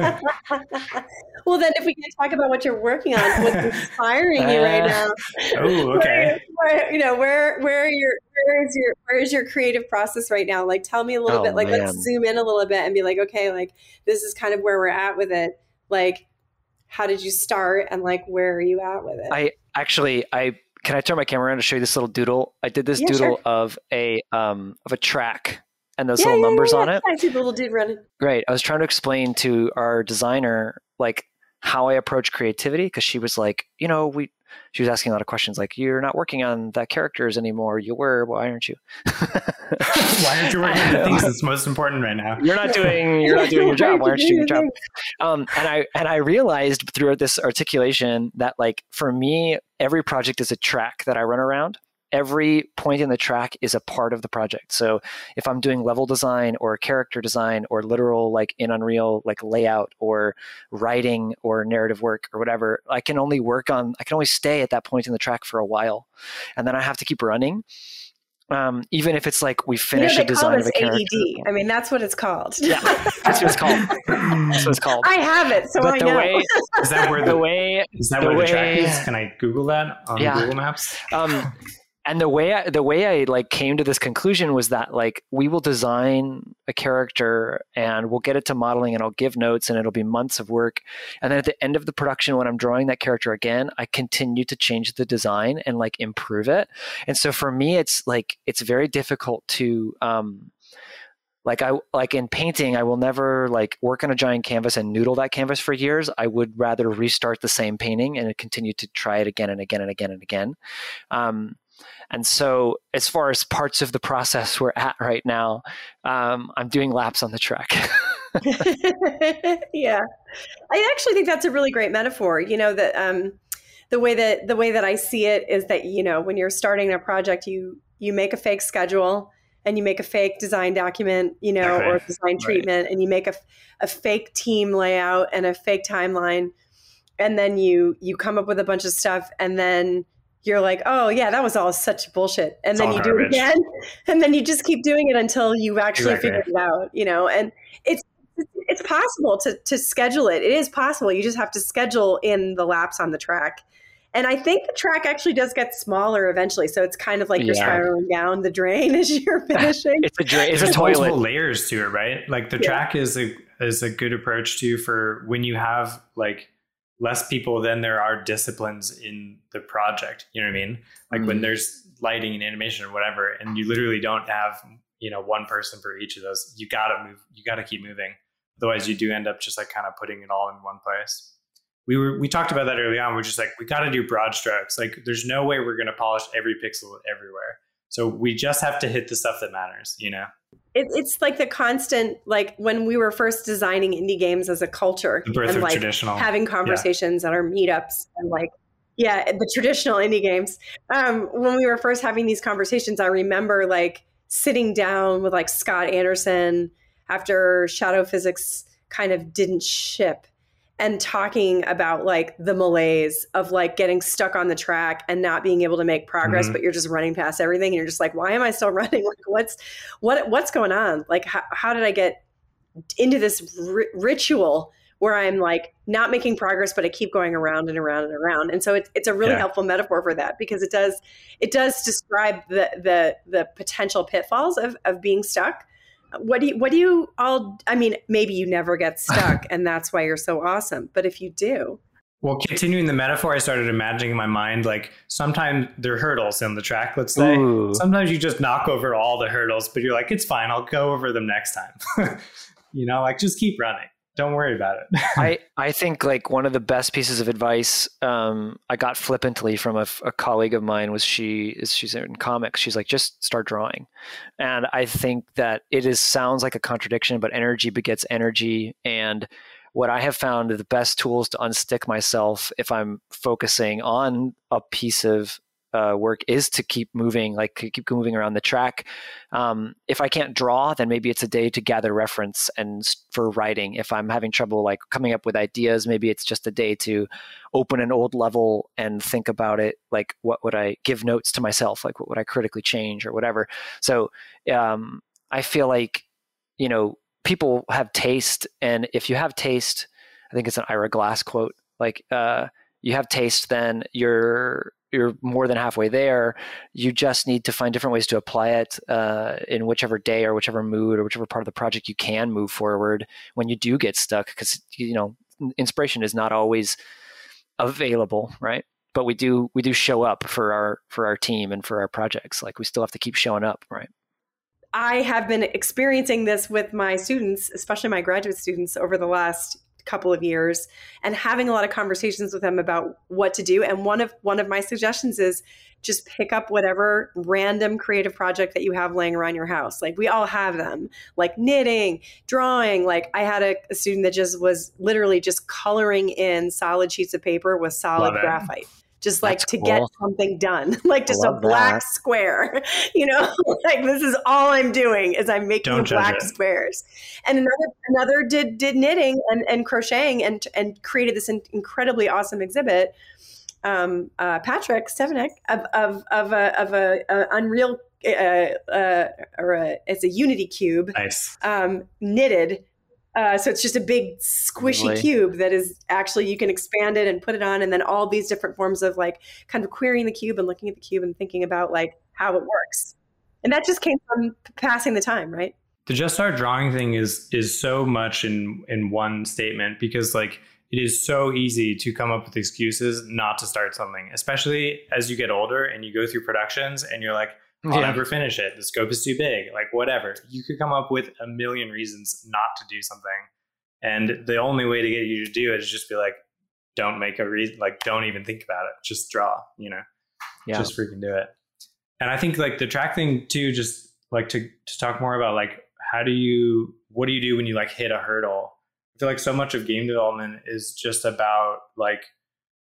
Well, then if we can talk about what you're working on, what's inspiring you right now? Oh, okay. Where, where, you know, where where are your where is your where is your creative process right now? Like, tell me a little Oh, bit. Like, man. let's zoom in a little bit and be like, okay, like this is kind of where we're at with it. Like, how did you start, and like, where are you at with it? I actually, I can I turn my camera around to show you this little doodle? I did this Yeah, doodle sure. of a um of a track and those Yeah, little yeah, numbers yeah, on yeah. it. I see the little dude running. Great. I was trying to explain to our designer like how I approach creativity because she was like, you know, we. She was asking a lot of questions like, "You're not working on that characters anymore. You were. Why aren't you? Why aren't you working on the things that's most important right now? You're not doing. You're not doing your job. Why aren't you doing your job?" Thing. Um, and I and I realized throughout this articulation that like for me, every project is a track that I run around. Every point in the track is a part of the project. So if I'm doing level design or character design or literal like in Unreal like layout or writing or narrative work or whatever, I can only work on I can only stay at that point in the track for a while, and then I have to keep running. Um, even if it's like we finish You know, a they call design of this a character. A D D. I mean, that's what it's called. Yeah, that's what it's called. That's what it's called. I have it, so but I the know. way Is that where the the, way is that the where the track way- is? Can I Google that on Yeah. Google Maps? um and the way I, the way I like came to this conclusion was that like we will design a character and we'll get it to modeling and I'll give notes and it'll be months of work, and then at the end of the production when I'm drawing that character again, I continue to change the design and like improve it. And so for me it's like it's very difficult to um like I like in painting, I will never like work on a giant canvas and noodle that canvas for years. I would rather restart the same painting and continue to try it again and again and again and again. Um, and so, as far as parts of the process we're at right now, um, I'm doing laps on the track. Yeah, I actually think that's a really great metaphor. You know that um, the way that the way that I see it is that, you know, when you're starting a project, you you make a fake schedule and you make a fake design document, you know, Okay. or design treatment, Right. and you make a, a fake team layout and a fake timeline. And then you you come up with a bunch of stuff, and then you're like, oh yeah, that was all such bullshit. And It's then all you do it garbage. again, and then you just keep doing it until you actually Exactly. figure it out, you know. And it's it's possible to to schedule it. It is possible. You just have to schedule in the laps on the track. And I think the track actually does get smaller eventually. So it's kind of like you're Yeah. spiraling down the drain as you're finishing. It's a dra- it's a There's multiple toilet. layers to it, right? Like the Yeah. track is a is a good approach too for when you have like less people than there are disciplines in the project. You know what I mean? Like when Mhm. there's lighting and animation or whatever, and you literally don't have, you know, one person for each of those. You gotta move. You gotta keep moving. Otherwise, you do end up just like kind of putting it all in one place. We were we talked about that early on. We're just like, we got to do broad strokes. Like, there's no way we're going to polish every pixel everywhere. So we just have to hit the stuff that matters. You know, It, it's like the constant, like when we were first designing indie games as a culture, the birth and of like traditional. having conversations at our meetups, and like, yeah, the traditional indie games. Um, when we were first having these conversations, I remember like sitting down with like Scott Anderson after Shadow Physics kind of didn't ship, and talking about like the malaise of like getting stuck on the track and not being able to make progress, Mhm. but you're just running past everything, and you're just like, why am I still running? Like, what's what what's going on? Like, how, how did I get into this ri- ritual where I'm like not making progress, but I keep going around and around and around? And so it's it's a really Yeah. helpful metaphor for that, because it does it does describe the the the potential pitfalls of of being stuck. What do you, what do you all, I mean, maybe you never get stuck and that's why you're so awesome. But if you do, Well, continuing the metaphor, I started imagining in my mind, like sometimes there are hurdles in the track, let's say. Ooh. Sometimes you just knock over all the hurdles, but you're like, it's fine. I'll go over them next time. You know, like just keep running. Don't worry about it. I, I think like one of the best pieces of advice um, I got flippantly from a, a colleague of mine was she is she's in comics. She's like, just start drawing. And I think that it is sounds like a contradiction, but energy begets energy. And what I have found are the best tools to unstick myself if I'm focusing on a piece of uh, work is to keep moving, like keep moving around the track. Um, if I can't draw, then maybe it's a day to gather reference and for writing. If I'm having trouble like coming up with ideas, maybe it's just a day to open an old level and think about it. Like, what would I give notes to myself? Like, what would I critically change or whatever? So um, I feel like, you know, people have taste, and if you have taste, I think it's an Ira Glass quote. Like, uh, you have taste, then you're you're more than halfway there. You just need to find different ways to apply it uh, in whichever day or whichever mood or whichever part of the project you can move forward when you do get stuck. Because, you know, inspiration is not always available, right? But we do we do show up for our for our team and for our projects. Like, we still have to keep showing up, right? I have been experiencing this with my students, especially my graduate students, over the last couple of years, and having a lot of conversations with them about what to do. And one of one of my suggestions is just pick up whatever random creative project that you have laying around your house. Like, we all have them, like knitting, drawing. Like, I had a, a student that just was literally just coloring in solid sheets of paper with solid Love it. graphite. Just like That's to cool. get something done, like just a love black that. square, you know, like this is all I'm doing is I'm making Don't judge black it. squares. And another another did did knitting and, and crocheting and and created this in, incredibly awesome exhibit. Um, uh, Patrick Stefanik of of of a of a, a Unreal uh, uh, or a, it's a Unity cube, Nice. um, knitted. Uh, so it's just a big squishy Lovely. cube that is actually, you can expand it and put it on, and then all these different forms of like kind of querying the cube and looking at the cube and thinking about like how it works. And that just came from passing the time, right? The just start drawing thing is is so much in in one statement, because like it is so easy to come up with excuses not to start something, especially as you get older and you go through productions and you're like, I'll Yeah. never finish it. The scope is too big, like whatever. You could come up with a million reasons not to do something. And the only way to get you to do it is just be like, don't make a reason, like don't even think about it. Just draw, you know, Yeah. just freaking do it. And I think like the track thing too, just like to, to talk more about like, how do you, what do you do when you like hit a hurdle? I feel like so much of game development is just about like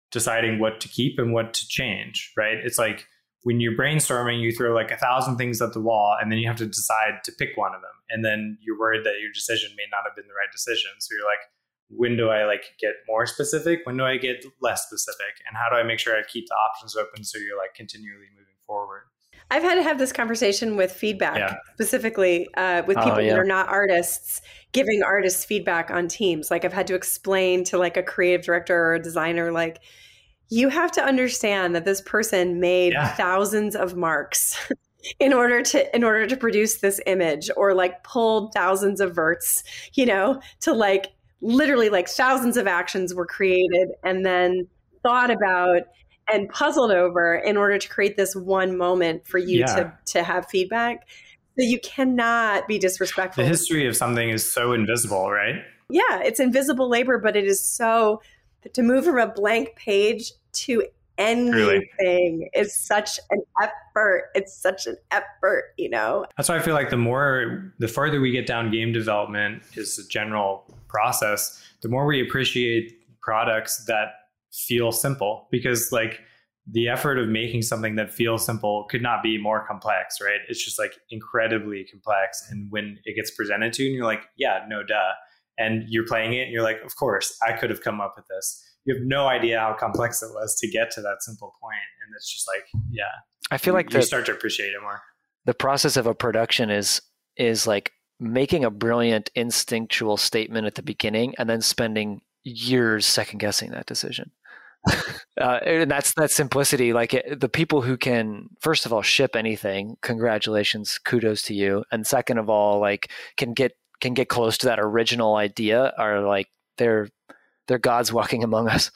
deciding what to keep and what to change, right? It's like when you're brainstorming, you throw like a thousand things at the wall and then you have to decide to pick one of them. And then you're worried that your decision may not have been the right decision. So you're like, when do I like get more specific? When do I get less specific? And how do I make sure I keep the options open so you're like continually moving forward? I've had to have this conversation with feedback, yeah. specifically uh, with people oh, yeah. that are not artists, giving artists feedback on teams. Like I've had to explain to like a creative director or a designer, like, you have to understand that this person made yeah. thousands of marks in order to in order to produce this image, or like pulled thousands of verts, you know, to like literally like thousands of actions were created and then thought about and puzzled over in order to create this one moment for you yeah. to to have feedback. So you cannot be disrespectful. The history of something is so invisible, right? Yeah, it's invisible labor, but it is so, to move from a blank page to anything really? is such an effort. It's such an effort, you know? That's why I feel like the more, the farther we get down game development is a general process, the more we appreciate products that feel simple, because like the effort of making something that feels simple could not be more complex, right? It's just like incredibly complex. And when it gets presented to you and you're like, yeah, no, duh. And you're playing it and you're like, of course, I could have come up with this. You have no idea how complex it was to get to that simple point. And it's just like, yeah. I feel like you the, start to appreciate it more. The process of a production is is like making a brilliant instinctual statement at the beginning and then spending years second guessing that decision. uh, and that's that simplicity. Like it, the people who can, first of all, ship anything, congratulations, kudos to you. And second of all, like can get can get close to that original idea are like they're they're gods walking among us.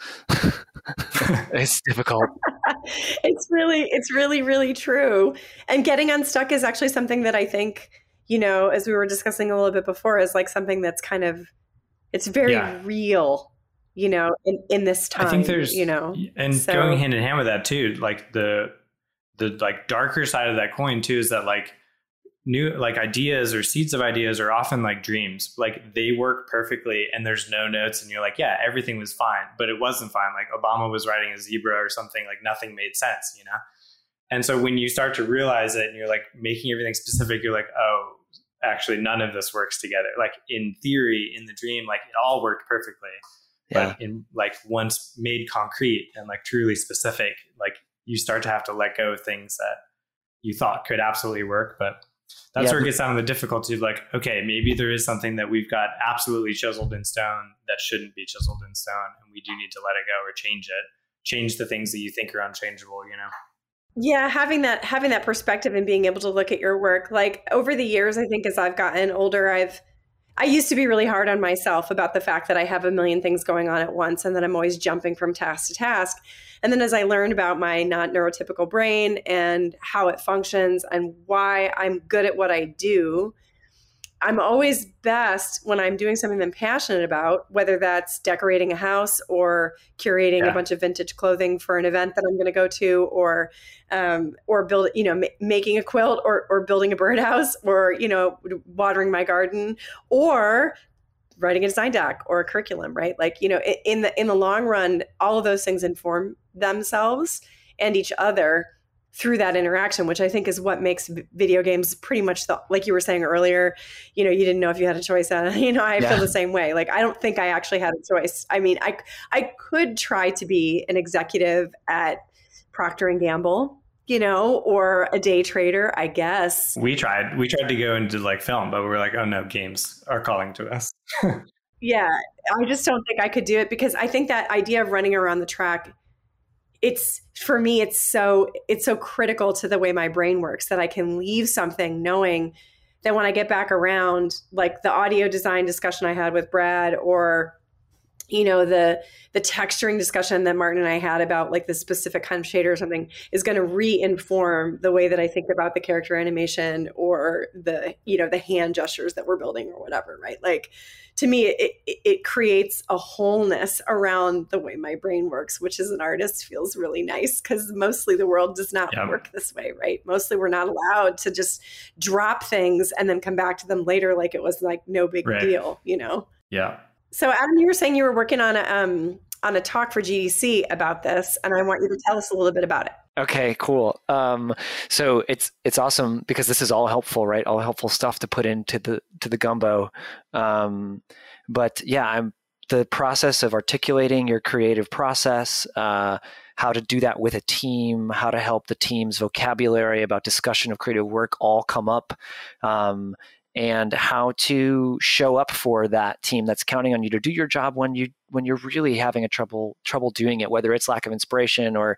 It's difficult. It's really, it's really, really true. And getting unstuck is actually something that I think, you know, as we were discussing a little bit before, is like something that's kind of, it's very yeah. real, you know, in, in this time. I think there's, you know, and so, going hand in hand with that too, like the, the like darker side of that coin too, is that like new, like ideas or seeds of ideas are often like dreams. Like they work perfectly and there's no notes and you're like, yeah, everything was fine, but it wasn't fine. Like Obama was riding a zebra or something, like nothing made sense, you know? And so when you start to realize it and you're like making everything specific, you're like, oh, actually none of this works together. Like in theory, in the dream, like it all worked perfectly. Yeah. But in like once made concrete and like truly specific, like you start to have to let go of things that you thought could absolutely work. But that's yeah. where it gets down to the difficulty of like, okay, maybe there is something that we've got absolutely chiseled in stone that shouldn't be chiseled in stone. And we do need to let it go or change it, change the things that you think are unchangeable, you know? Yeah, having that having that perspective and being able to look at your work, like over the years, I think as I've gotten older, I've I used to be really hard on myself about the fact that I have a million things going on at once and that I'm always jumping from task to task. And then as I learned about my not neurotypical brain and how it functions and why I'm good at what I do, I'm always best when I'm doing something that I'm passionate about, whether that's decorating a house or curating yeah. a bunch of vintage clothing for an event that I'm going to go to, or um, or build, you know, ma- making a quilt, or or building a birdhouse, or you know, watering my garden, or writing a design doc or a curriculum, right? Like, you know, in the in the long run, all of those things inform themselves and each other through that interaction, which I think is what makes video games pretty much the, like you were saying earlier, you know, you didn't know if you had a choice. And, you know, I yeah. feel the same way. Like, I don't think I actually had a choice. I mean, I, I could try to be an executive at Procter and Gamble, you know, or a day trader, I guess. We tried, we tried to go into like film, but we were like, oh no, games are calling to us. Yeah. I just don't think I could do it, because I think that idea of running around the track, it's, for me, it's so, it's so critical to the way my brain works that I can leave something knowing that when I get back around, like the audio design discussion I had with Brad, or, you know, the, the texturing discussion that Martin and I had about like the specific kind of shader or something, is going to re-inform the way that I think about the character animation or the, you know, the hand gestures that we're building or whatever, right? Like, to me, it, it, it creates a wholeness around the way my brain works, which as an artist feels really nice, because mostly the world does not yeah. work this way, right? Mostly we're not allowed to just drop things and then come back to them later like it was like no big right. deal, you know? Yeah. So Adam, you were saying you were working on a, um, on a talk for G D C about this, and I want you to tell us a little bit about it. Okay, cool. Um, so it's it's awesome because this is all helpful, right? All helpful stuff to put into the to the gumbo. Um, but yeah, I'm the process of articulating your creative process, uh, how to do that with a team, how to help the team's vocabulary about discussion of creative work all come up, um, and how to show up for that team that's counting on you to do your job when you when you're really having a trouble trouble doing it, whether it's lack of inspiration or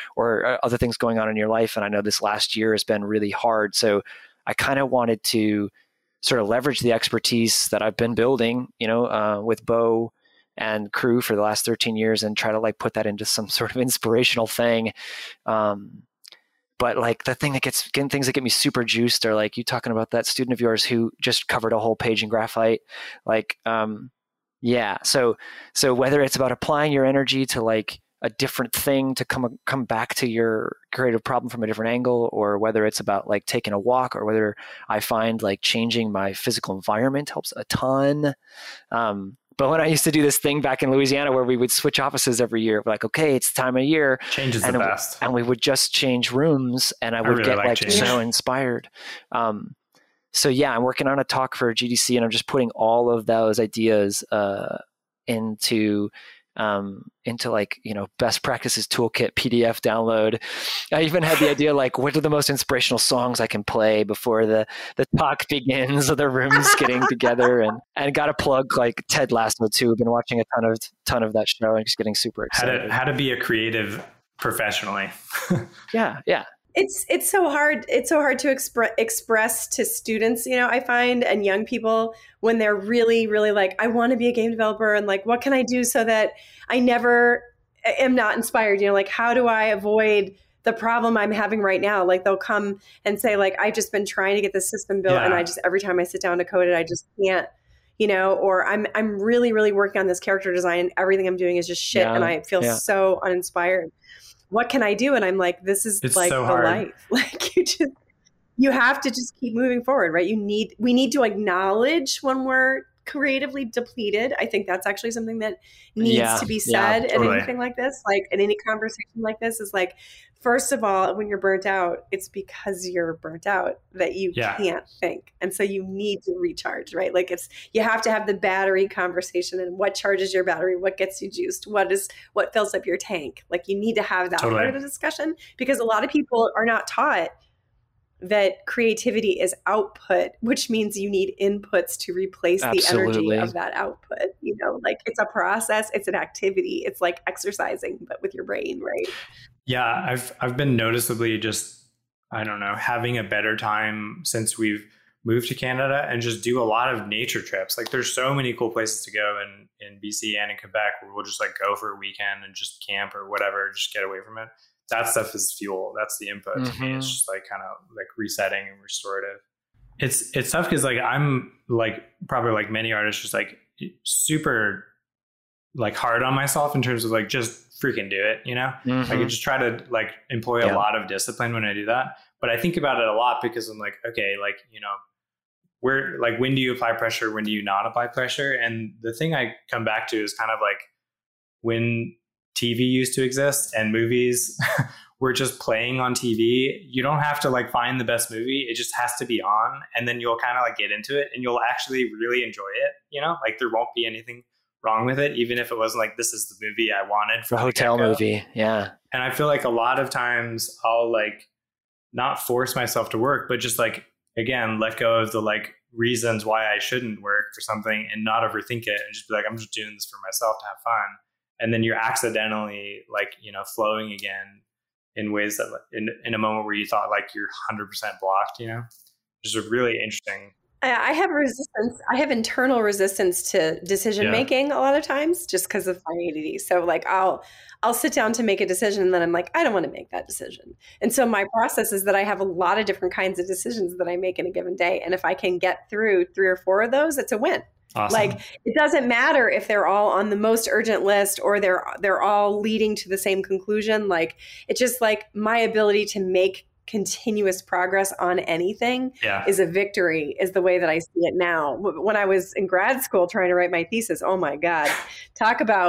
or other things going on in your life. And I know this last year has been really hard, so I kind of wanted to sort of leverage the expertise that I've been building, you know, uh, with Bo and crew for the last thirteen years, and try to like put that into some sort of inspirational thing. Um, But like the thing that gets things that get me super juiced are like you talking about that student of yours who just covered a whole page in graphite. Like, um, yeah. So, so whether it's about applying your energy to like a different thing to come, come back to your creative problem from a different angle, or whether it's about like taking a walk, or whether I find like changing my physical environment helps a ton. Um, But when I used to do this thing back in Louisiana where we would switch offices every year, we're like, okay, it's time of year. Change is and the it, best. And we would just change rooms, and I would I really get like, like so inspired. Um, so yeah, I'm working on a talk for G D C, and I'm just putting all of those ideas uh, into um, into like, you know, best practices toolkit P D F download. I even had the idea like, what are the most inspirational songs I can play before the, the talk begins, or the room's getting together, and, and got to plug like Ted Lasso too. I've been watching a ton of, ton of that show and just getting super excited. How to, how to be a creative professionally. yeah. Yeah. It's it's so hard. It's so hard to expre- express to students, you know, I find, and young people when they're really, really like, I want to be a game developer, and like, what can I do so that I never am not inspired? You know, like, how do I avoid the problem I'm having right now? Like, they'll come and say, like, I've just been trying to get this system built, yeah. and I just every time I sit down to code it, I just can't. You know, or I'm I'm really, really working on this character design, and everything I'm doing is just shit, yeah. and I feel yeah. so uninspired. What can I do? And I'm like, this is it's like so the hard. life. Like you just, you have to just keep moving forward, right? You need, we need to acknowledge when we're creatively depleted. I think that's actually something that needs yeah, to be yeah, said totally. in anything like this. Like in any conversation like this is like, first of all, when you're burnt out, it's because you're burnt out that you yeah. can't think. And so you need to recharge, right? Like it's, you have to have the battery conversation, and what charges your battery, what gets you juiced, what is, what fills up your tank. Like you need to have that totally. part of the discussion, because a lot of people are not taught that creativity is output, which means you need inputs to replace Absolutely. the energy of that output. You know, like it's a process, it's an activity. It's like exercising, but with your brain, right? Yeah, I've I've been noticeably just, I don't know, having a better time since we've moved to Canada, and just do a lot of nature trips. Like there's so many cool places to go in, in B C and in Quebec where we'll just like go for a weekend and just camp or whatever, just get away from it. That stuff is fuel. That's the input mm-hmm. to me. It's just like kind of like resetting and restorative. It's it's tough because like I'm like probably like many artists, just like super like hard on myself in terms of like just freaking do it, you know? Mm-hmm. I could just try to like employ yeah. a lot of discipline when I do that. But I think about it a lot because I'm like, okay, like, you know, where like when do you apply pressure? When do you not apply pressure? And the thing I come back to is kind of like when T V used to exist and movies were just playing on T V. You don't have to like find the best movie. It just has to be on, and then you'll kind of like get into it and you'll actually really enjoy it. You know, like there won't be anything wrong with it, even if it wasn't like, this is the movie I wanted for the hotel movie. Yeah. And I feel like a lot of times I'll like not force myself to work, but just like, again, let go of the like reasons why I shouldn't work for something and not overthink it, and just be like, I'm just doing this for myself to have fun. And then you're accidentally like, you know, flowing again in ways that in, in a moment where you thought like you're one hundred percent blocked, you know, which is a really interesting. I have resistance. I have internal resistance to decision yeah. making a lot of times just because of my A D D. So like I'll, I'll sit down to make a decision and then I'm like, I don't want to make that decision. And so my process is that I have a lot of different kinds of decisions that I make in a given day. And if I can get through three or four of those, it's a win. Awesome. Like it doesn't matter if they're all on the most urgent list or they're they're all leading to the same conclusion. Like it's just like my ability to make continuous progress on anything yeah. is a victory, is the way that I see it now. When I was in grad school trying to write my thesis, oh my God, talk about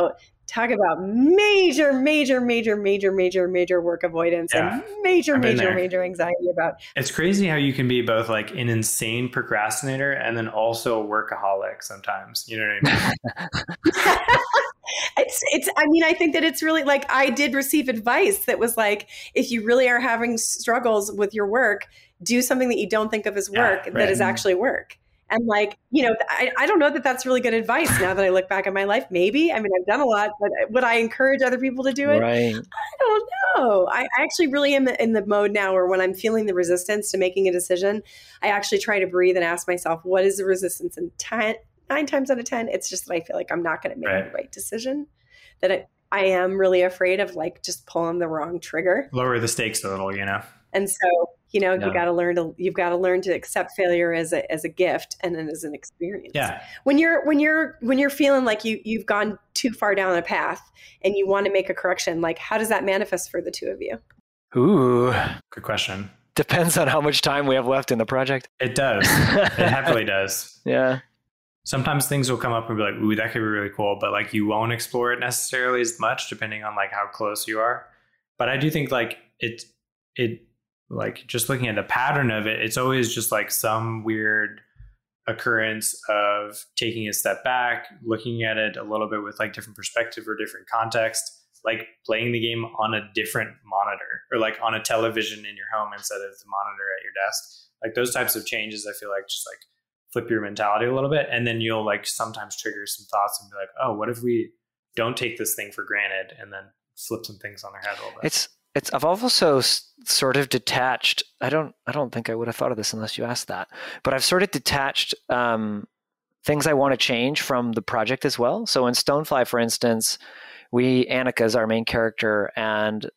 talk about major, major, major, major, major, major work avoidance Yeah. and major, I've been major, there. major anxiety about. It's crazy how you can be both like an insane procrastinator and then also a workaholic sometimes. You know what I mean? It's, it's, I mean, I think that it's really like, I did receive advice that was like, if you really are having struggles with your work, do something that you don't think of as work Yeah, right. that is actually work. And like, you know, I, I don't know that that's really good advice now that I look back at my life. Maybe, I mean, I've done a lot, but would I encourage other people to do it? Right. I don't know. I actually really am in the mode now where when I'm feeling the resistance to making a decision, I actually try to breathe and ask myself, what is the resistance? And ten, nine times out of ten, it's just that I feel like I'm not going to make Right. the right decision, that I, I am really afraid of like just pulling the wrong trigger. Lower the stakes a little, you know? And so, you know, Yeah. you got to learn to, you've got to learn to accept failure as a, as a gift and then as an experience. Yeah. When you're, when you're, when you're feeling like you, you've gone too far down a path and you want to make a correction, like how does that manifest for the two of you? Ooh, Good question. depends on how much time we have left in the project. It does. It happily does. Yeah. Sometimes things will come up and be like, ooh, that could be really cool. But like you won't explore it necessarily as much depending on like how close you are. But I do think like it, it, like just looking at the pattern of it, it's always just like some weird occurrence of taking a step back, looking at it a little bit with like different perspective or different context, like playing the game on a different monitor or like on a television in your home instead of the monitor at your desk. Like those types of changes, I feel like just like flip your mentality a little bit. And then you'll like sometimes trigger some thoughts and be like, oh, what if we don't take this thing for granted and then flip some things on their head a little bit? It's it's I've also s- sort of detached. I don't I don't think I would have thought of this unless you asked that. But I've sort of detached um, things I want to change from the project as well. So in Stonefly, for instance, we Annika is our main character, and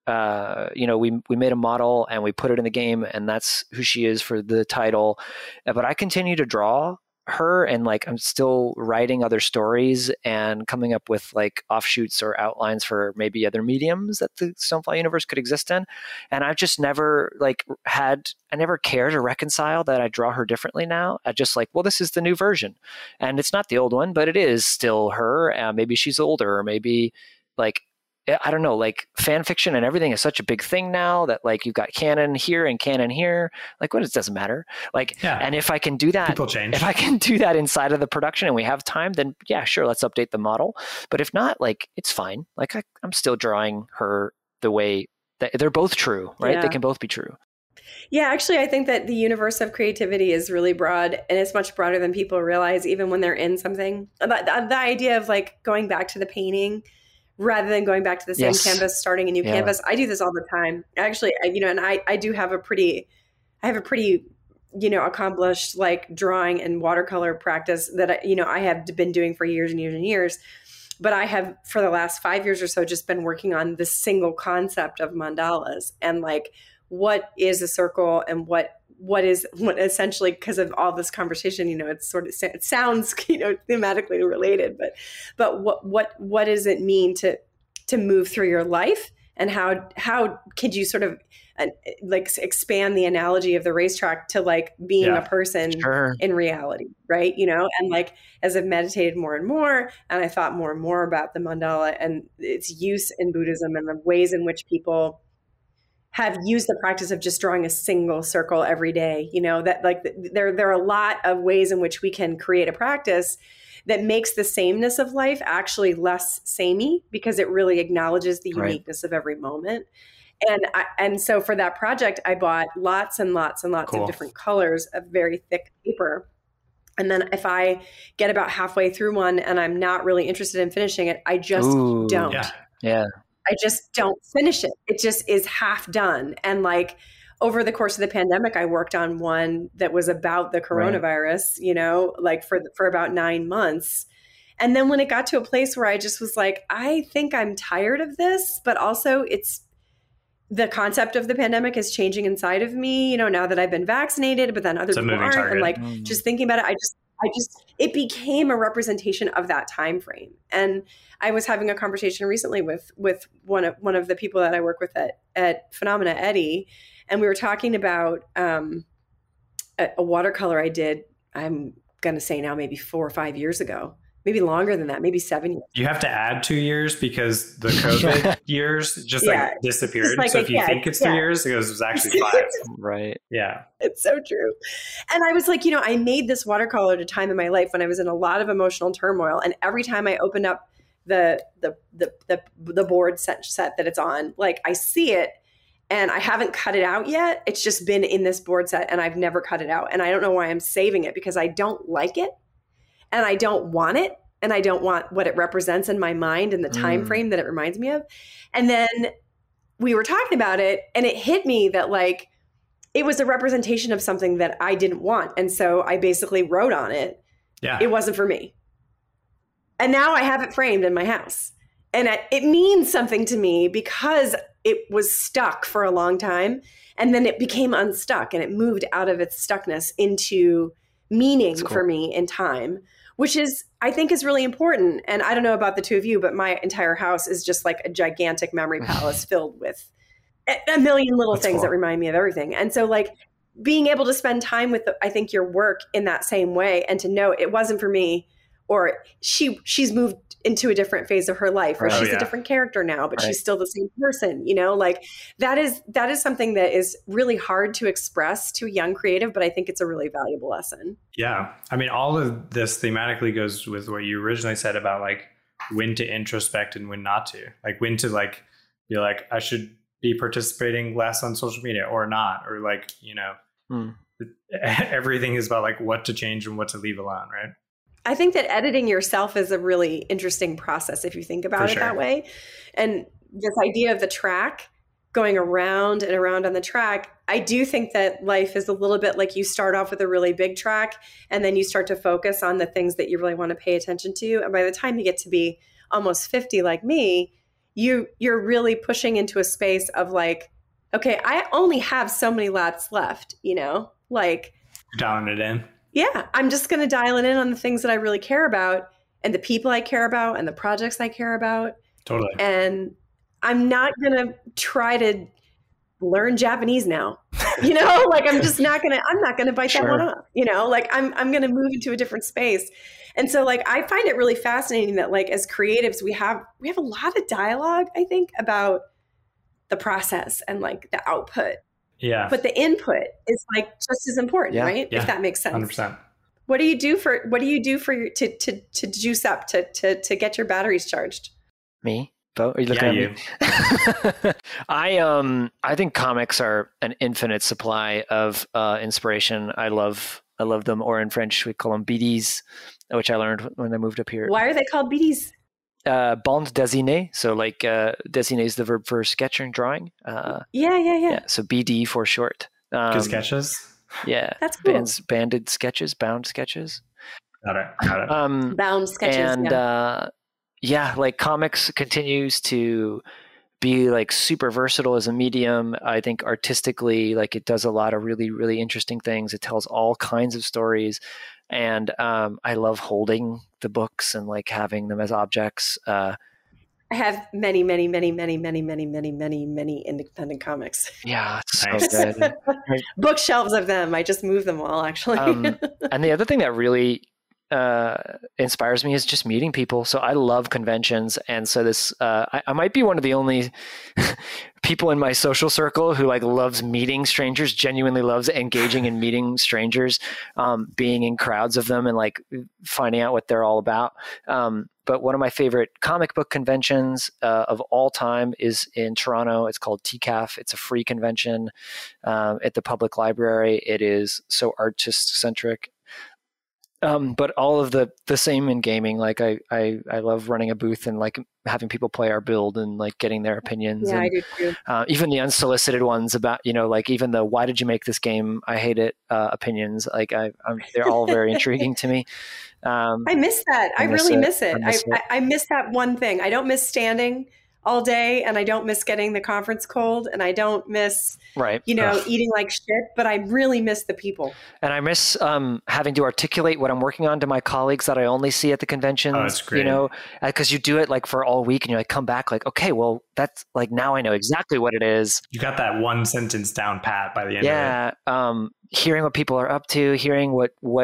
uh, you know we we made a model and we put it in the game, and that's who she is for the title. But I continue to draw her, and like I'm still writing other stories and coming up with like offshoots or outlines for maybe other mediums that the Stonefly universe could exist in. And I've just never like had I never cared to reconcile that I draw her differently now. I just like, well, this is the new version, and it's not the old one, but it is still her. Uh, maybe she's older, or maybe like I don't know, like fan fiction and everything is such a big thing now that like you've got canon here and canon here. Like what? It doesn't matter. Like, Yeah. and if I can do that, People change. if I can do that inside of the production and we have time, then yeah, sure, let's update the model. But if not, like it's fine. Like I, I'm still drawing her the way that they're both true, right? Yeah. They can both be true. Yeah, actually, I think that the universe of creativity is really broad and it's much broader than people realize, even when they're in something. The, the, the idea of like going back to the painting rather than going back to the same Yes. canvas, starting a new Yeah. canvas. I do this all the time. Actually, I, you know, and I, I do have a pretty, I have a pretty, you know, accomplished like drawing and watercolor practice that, I, you know, I have been doing for years and years and years. But I have, for the last five years or so, just been working on this single concept of mandalas and like, what is a circle and what what is what essentially, because of all this conversation, you know, it's sort of it sounds, you know, thematically related, but but what what what does it mean to to move through your life, and how how could you sort of uh, like expand the analogy of the racetrack to like being Yeah, a person Sure. in reality, right? You know, and like as I've meditated more and more, and I thought more and more about the mandala and its use in Buddhism and the ways in which people have used the practice of just drawing a single circle every day, you know, that like there, there are a lot of ways in which we can create a practice that makes the sameness of life actually less samey, because it really acknowledges the Right. uniqueness of every moment. And I, and so for that project, I bought lots and lots and lots Cool. of different colors of very thick paper. And then if I get about halfway through one and I'm not really interested in finishing it, I just Ooh. don't. Yeah. Yeah. I just don't finish it. It just is half done. And like over the course of the pandemic, I worked on one that was about the coronavirus, you know, like for, for about nine months. And then when it got to a place where I just was like, I think I'm tired of this, but also it's the concept of the pandemic is changing inside of me, you know, now that I've been vaccinated, but then other It's a people moving aren't. target. And like Mm. just thinking about it, I just, I just, it became a representation of that time frame. And I was having a conversation recently with, with one of, one of the people that I work with at, at Phenomena, Eddie. And we were talking about um, a, a watercolor I did, I'm going to say now maybe four or five years ago. maybe longer than that, maybe seven years. You have to add two years because the COVID years just Yeah. like disappeared. Just like so a- if you yeah, think it's yeah. three years, it was actually five. Right. Yeah. It's so true. And I was like, you know, I made this watercolor at a time in my life when I was in a lot of emotional turmoil. And every time I opened up the the the the, the board set, set that it's on, like I see it and I haven't cut it out yet. It's just been in this board set and I've never cut it out. And I don't know why I'm saving it, because I don't like it and I don't want it. And I don't want what it represents in my mind and the time Mm. frame that it reminds me of. And then we were talking about it and it hit me that like it was a representation of something that I didn't want. And so I basically wrote on it. Yeah. It wasn't for me. And now I have it framed in my house. And it, it means something to me because it was stuck for a long time. And then it became unstuck and it moved out of its stuckness into meaning That's cool. for me in time, which is, I think, is really important. And I don't know about the two of you, but my entire house is just like a gigantic memory palace filled with a, a million little That's things cool. that remind me of everything. And so like being able to spend time with, the, I think, your work in that same way and to know it wasn't for me, or she she's moved into a different phase of her life, or Right. she's Oh, yeah. a different character now, but Right. she's still the same person, you know, like that is, that is something that is really hard to express to a young creative, but I think it's a really valuable lesson. Yeah. I mean, all of this thematically goes with what you originally said about like when to introspect and when not to. Like when to like be like, I should be participating less on social media or not. Or like, you know, Mm. everything is about like what to change and what to leave alone, right? I think that editing yourself is a really interesting process if you think about For it sure. that way. And this idea of the track going around and around on the track, I do think that life is a little bit like you start off with a really big track and then you start to focus on the things that you really want to pay attention to. And by the time you get to be almost fifty like me, you you're really pushing into a space of like, okay, I only have so many laps left, you know, like Dialing it in. yeah, I'm just going to dial it in on the things that I really care about and the people I care about and the projects I care about. Totally. And I'm not going to try to learn Japanese now, you know, like I'm just not going to, I'm not going to bite Sure. that one up, you know, like I'm, I'm going to move into a different space. And so like, I find it really fascinating that like, as creatives, we have, we have a lot of dialogue, I think, about the process and like the output. Yeah. But the input is like just as important, Yeah. right? Yeah. If that makes sense. one hundred percent. What do you do for what do you do for your to to to juice up to to to get your batteries charged? Me? Bo? Are you looking Yeah, at me? I um I think comics are an infinite supply of uh, inspiration. I love I love them, or in French we call them B Ds, which I learned when I moved up here. Why are they called B Ds? Uh, bande dessinée, so like uh, dessinée is the verb for sketch and drawing. Uh, Yeah, yeah, yeah. yeah, so B D for short. Um, Good sketches. Yeah, That's cool. bands, banded sketches, bound sketches. Got it. Got it. Um, Bound sketches. and yeah. uh, yeah, like comics continues to be like super versatile as a medium. I think artistically, like it does a lot of really, really interesting things. It tells all kinds of stories, and um, I love holding the books and like having them as objects. Uh, I have many, many, many, many, many, many, many, many, many independent comics. yeah, it's so Nice. good. Bookshelves of them. I just move them all actually. Um, and the other thing that really uh, inspires me is just meeting people. So I love conventions, and so this uh, I, I might be one of the only people in my social circle who like loves meeting strangers, genuinely loves engaging in meeting strangers, um, being in crowds of them, and like finding out what they're all about. Um, but one of my favorite comic book conventions uh, of all time is in Toronto. It's called T C A F. It's a free convention um, at the public library. It is so artist centric. Um, but all of the the same in gaming. Like I, I I love running a booth and like having people play our build and like getting their opinions. yeah, and, I do too. uh, even the unsolicited ones about, you know, like even the why did you make this game? I hate it uh, opinions. Like I, I'm, they're all very intriguing to me. Um, I miss that. I, I miss really it. miss it. I miss I, it. I, I miss that one thing. I don't miss standing all day, and I don't miss getting the conference cold, and I don't miss, right. you know, Ugh. eating like shit, but I really miss the people. And I miss um, having to articulate what I'm working on to my colleagues that I only see at the conventions. Oh, that's great. You know, because you do it like for all week, and you like come back like, okay, well, that's like now I know exactly what it is. You got that one sentence down pat by the end of it. Yeah, um, hearing what people are up to, hearing what what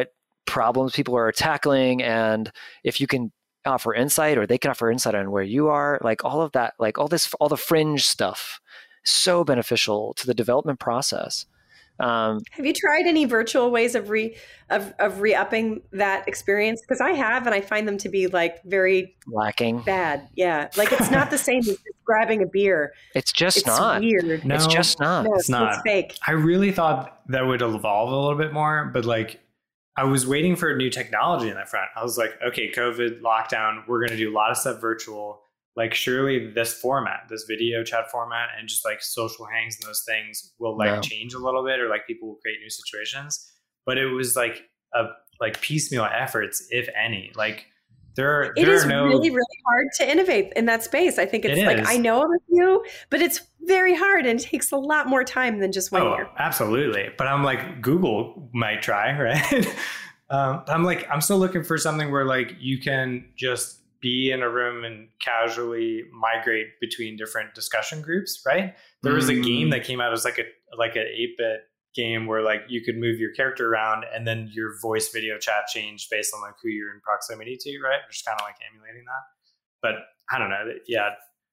problems people are tackling, and if you can offer insight or they can offer insight on where you are, like all of that, like all this, all the fringe stuff, so beneficial to the development process. Um, have you tried any virtual ways of re of, of re-upping that experience? Because I have, and I find them to be like very lacking. Bad. Yeah. Like it's not the same as just grabbing a beer. It's just it's not. Weird. No, it's just not. No, it's, it's not. It's fake. I really thought that would evolve a little bit more, but like I was waiting for new technology in that front. I was like, okay, COVID, lockdown, we're going to do a lot of stuff virtual. Like surely this format, this video chat format and just like social hangs and those things will like no. change a little bit, or like people will create new situations. But it was like a like piecemeal efforts, if any. Like there, it there is are no, really, really hard to innovate in that space. I think it's it like, is. I know of a few, but it's very hard and it takes a lot more time than just one oh, year. Absolutely. But I'm like, Google might try, right? um, I'm like, I'm still looking for something where like you can just be in a room and casually migrate between different discussion groups, right? There was a game that came out as like a like an eight-bit game where like you could move your character around and then your voice video chat changed based on like who you're in proximity to, right? Just kind of like emulating that. But I don't know. Yeah,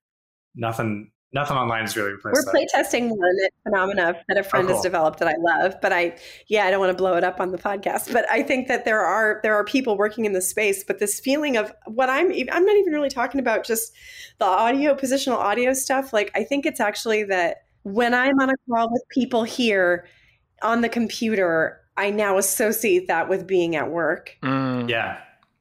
nothing nothing online is really replaced We're that. playtesting one at Phenomena that a friend Oh, cool. has developed that I love, but I, yeah, I don't want to blow it up on the podcast, but I think that there are, there are people working in this space, but this feeling of what I'm, I'm not even really talking about just the audio, positional audio stuff. Like, I think it's actually that when I'm on a call with people here on the computer, I now associate that with being at work. Mm. Yeah.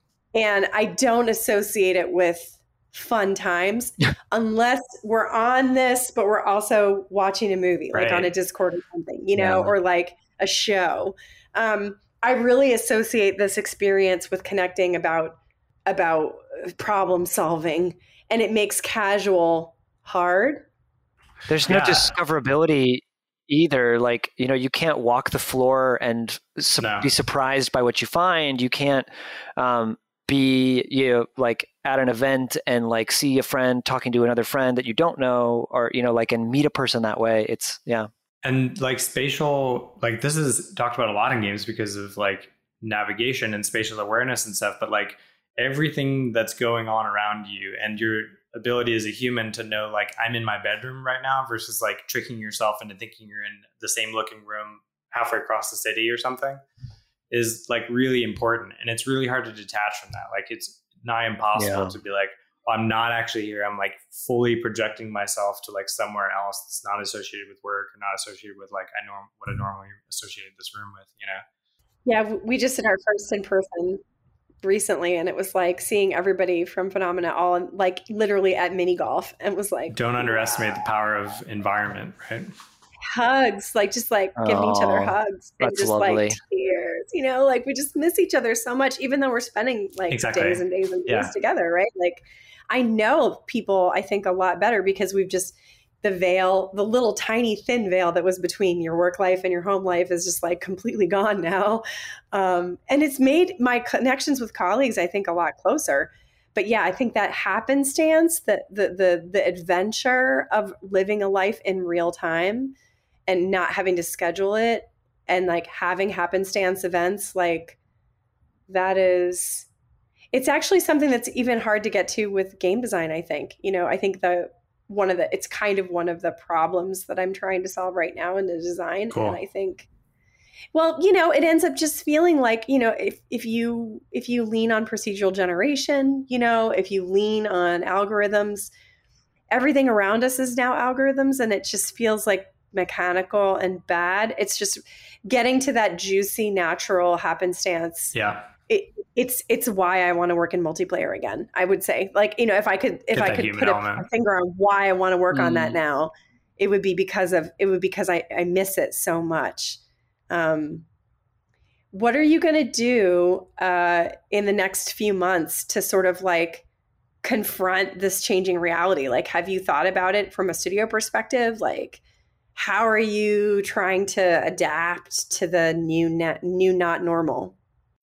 And I don't associate it with fun times unless we're on this, but we're also watching a movie, like right. on a Discord or something, you know, Yeah. or like a show. Um, I really associate this experience with connecting about, about problem solving, and it makes casual hard. There's no Yeah. discoverability either. Like, you know, you can't walk the floor and su- No. be surprised by what you find. You can't um, be, you know, like at an event and like see a friend talking to another friend that you don't know, or, you know, like, and meet a person that way. It's, yeah. And like spatial, like this is talked about a lot in games because of like navigation and spatial awareness and stuff, but like everything that's going on around you and your ability as a human to know, like, I'm in my bedroom right now versus like tricking yourself into thinking you're in the same looking room halfway across the city or something, is like really important. And it's really hard to detach from that. Like it's nigh impossible Yeah. to be like, well, I'm not actually here. I'm like fully projecting myself to like somewhere else that's not associated with work or not associated with like I norm what I normally associate this room with, you know? Yeah, we just did our first in person recently, and it was like seeing everybody from Phenomena all in, like literally at mini golf, and it was like, Don't underestimate the power of environment, right? hugs, like just like giving each other Oh, hugs and that's just lovely. like tears, you know, like we just miss each other so much, even though we're spending like Exactly. days and days and days Yeah. together, right? Like I know people, I think, a lot better because we've just, the veil, the little tiny thin veil that was between your work life and your home life is just like completely gone now. Um, and it's made my connections with colleagues, I think, a lot closer. But yeah, I think that happenstance, that the the the adventure of living a life in real time and not having to schedule it and like having happenstance events, like that is, it's actually something that's even hard to get to with game design, I think. You know, I think the one of the, it's kind of one of the problems that I'm trying to solve right now in the design. Cool. And I think, well, you know, it ends up just feeling like, you know, if, if you, if you lean on procedural generation, you know, if you lean on algorithms, everything around us is now algorithms, and it just feels like mechanical and bad. It's just getting to that juicy, natural happenstance. Yeah. It, it's it's why I want to work in multiplayer again. I would say, like, you know, if I could if Get I that could human put a, element. a finger on why I want to work on that Mm. now, it would be because of it would be because I I miss it so much. Um, what are you going to do uh, in the next few months to sort of like confront this changing reality? Like, have you thought about it from a studio perspective? Like, how are you trying to adapt to the new net, new not normal?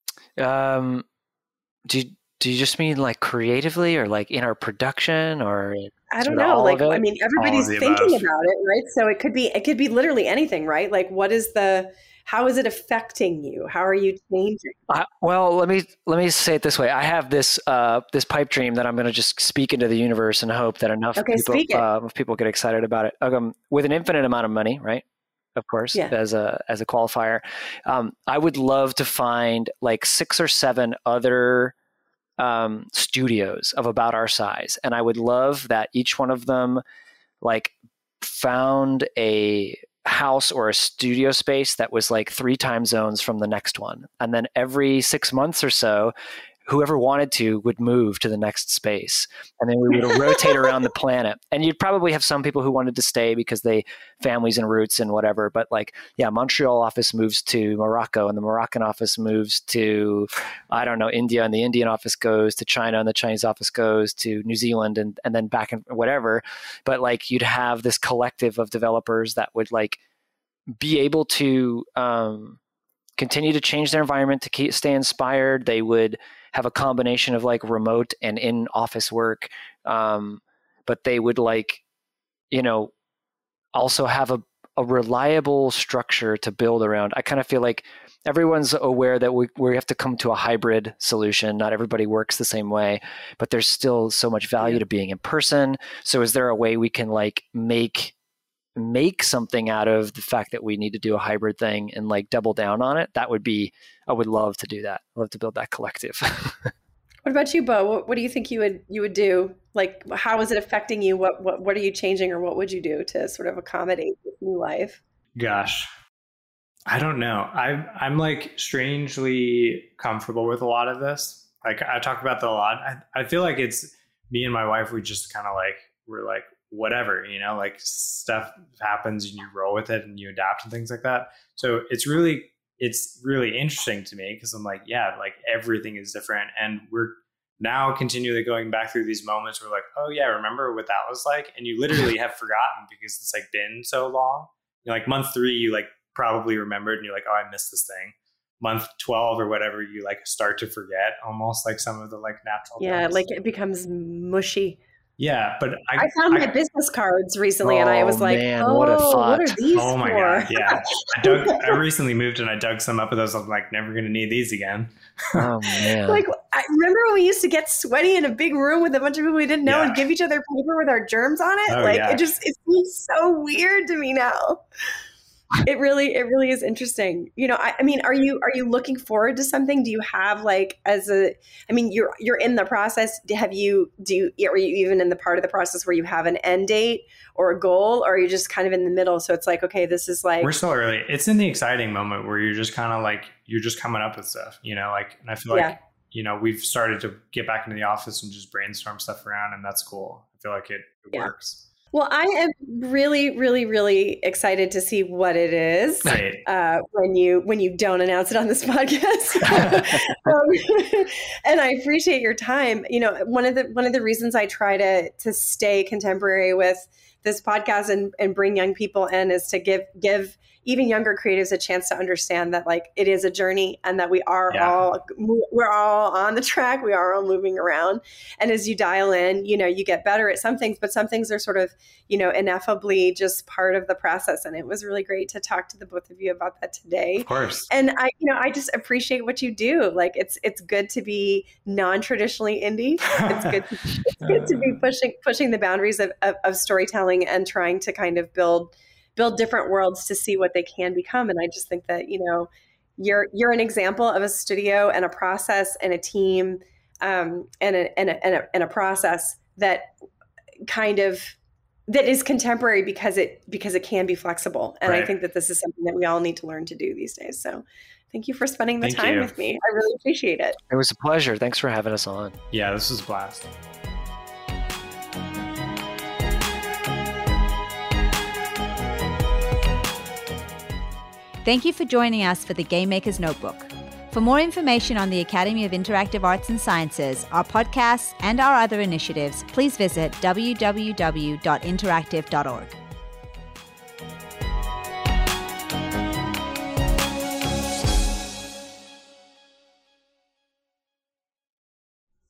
Um, do you, do you just mean like creatively, or like in our production, or I sort don't of know. all Like, of it? I mean, everybody's the thinking above. about it, right? So it could be, it could be literally anything, right? Like, what is the, how is it affecting you? How are you changing? Uh, well, let me let me say it this way. I have this uh, this pipe dream that I'm going to just speak into the universe and hope that enough okay, people uh, people get excited about it. Um, with an infinite amount of money, right? Of course, yeah. as a as a qualifier, um, I would love to find like six or seven other um, studios of about our size, and I would love that each one of them like found a house or a studio space that was like three time zones from the next one. And then every six months or so, whoever wanted to would move to the next space. And then we would rotate around the planet. And you'd probably have some people who wanted to stay because they families and roots and whatever. But like, yeah, Montreal office moves to Morocco and the Moroccan office moves to, I don't know, India, and the Indian office goes to China and the Chinese office goes to New Zealand and, and then back and whatever. But like you'd have this collective of developers that would like be able to um, continue to change their environment to keep, stay inspired. They would have a combination of like remote and in office work. Um, but they would like, you know, also have a, a reliable structure to build around. I kind of feel like everyone's aware that we, we have to come to a hybrid solution. Not everybody works the same way, but there's still so much value to being in person. So is there a way we can like make make something out of the fact that we need to do a hybrid thing and like double down on it? That would be, I would love to do that. I'd love to build that collective. What about you, Bo? What, what do you think you would you would do? Like, how is it affecting you? What what what are you changing, or what would you do to sort of accommodate this new life? Gosh, I don't know. I'm I'm like strangely comfortable with a lot of this. Like I talk about that a lot. I, I feel like it's me and my wife. We just kind of like we're like whatever, you know, like stuff happens and you roll with it and you adapt and things like that. So it's really it's really interesting to me because I'm like, yeah, like everything is different. And we're now continually going back through these moments where we're like, oh yeah, remember what that was like? And you literally have forgotten because it's like been so long. You know, like month three, you like probably remembered and you're like, oh, I missed this thing. Month twelve or whatever, you like start to forget almost like some of the like natural Yeah, things. like it becomes mushy. Yeah, but I, I found I, my business cards recently, oh, and I was like, man, "Oh, what, a what are these oh my for?" god, yeah. I dug. I recently moved, and I dug some up of those. I'm like, never going to need these again. Oh man! Like, I remember when we used to get sweaty in a big room with a bunch of people we didn't know, yeah. and give each other paper with our germs on it. Oh, like, yeah. it just it seems so weird to me now. It really, it really is interesting. You know, I, I mean, are you, are you looking forward to something? Do you have like, as a, I mean, you're, you're in the process. Have you, do you, are you even in the part of the process where you have an end date or a goal, or are you just kind of in the middle? So it's like, okay, this is like, we're still early. It's in the exciting moment where you're just kind of like, you're just coming up with stuff, you know, like, and I feel like, yeah. you know, we've started to get back into the office and just brainstorm stuff around, and that's cool. I feel like it, it yeah. works. Well, I am really, really, really excited to see what it is right. uh, when you when you don't announce it on this podcast. um, and I appreciate your time. You know, one of the one of the reasons I try to to stay contemporary with this podcast and, and bring young people in is to give give even younger creatives a chance to understand that like it is a journey, and that we are yeah. all we're all on the track. We are all moving around. And as you dial in, you know, you get better at some things, but some things are sort of, you know, ineffably just part of the process. And it was really great to talk to the both of you about that today. Of course. And I, you know, I just appreciate what you do. Like it's it's good to be non-traditionally indie. It's good to, it's good to be pushing pushing the boundaries of, of, of storytelling and trying to kind of build build different worlds to see what they can become. And I just think that, you know, you're, you're an example of a studio and a process and a team um, and, a, and, a, and, a, and a process that kind of, that is contemporary because it, because it can be flexible. And right. I think that this is something that we all need to learn to do these days. So thank you for spending the thank time you. with me. I really appreciate it. It was a pleasure. Thanks for having us on. Yeah, this was a blast. Thank you for joining us for the Game Maker's Notebook. For more information on the Academy of Interactive Arts and Sciences, our podcasts, and our other initiatives, please visit w w w dot interactive dot org.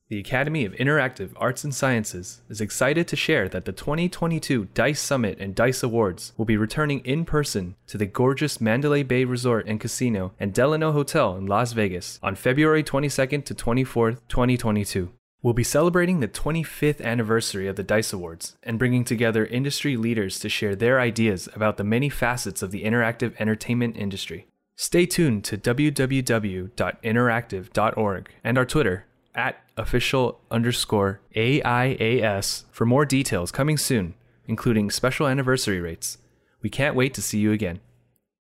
The Academy of Interactive Arts and Sciences is excited to share that the twenty twenty-two DICE Summit and DICE Awards will be returning in person to the gorgeous Mandalay Bay Resort and Casino and Delano Hotel in Las Vegas on February twenty-second to twenty-fourth, twenty twenty-two. We'll be celebrating the twenty-fifth anniversary of the DICE Awards and bringing together industry leaders to share their ideas about the many facets of the interactive entertainment industry. Stay tuned to w w w dot interactive dot org and our Twitter, at official underscore A I A S, for more details coming soon, including special anniversary rates. We can't wait to see you again.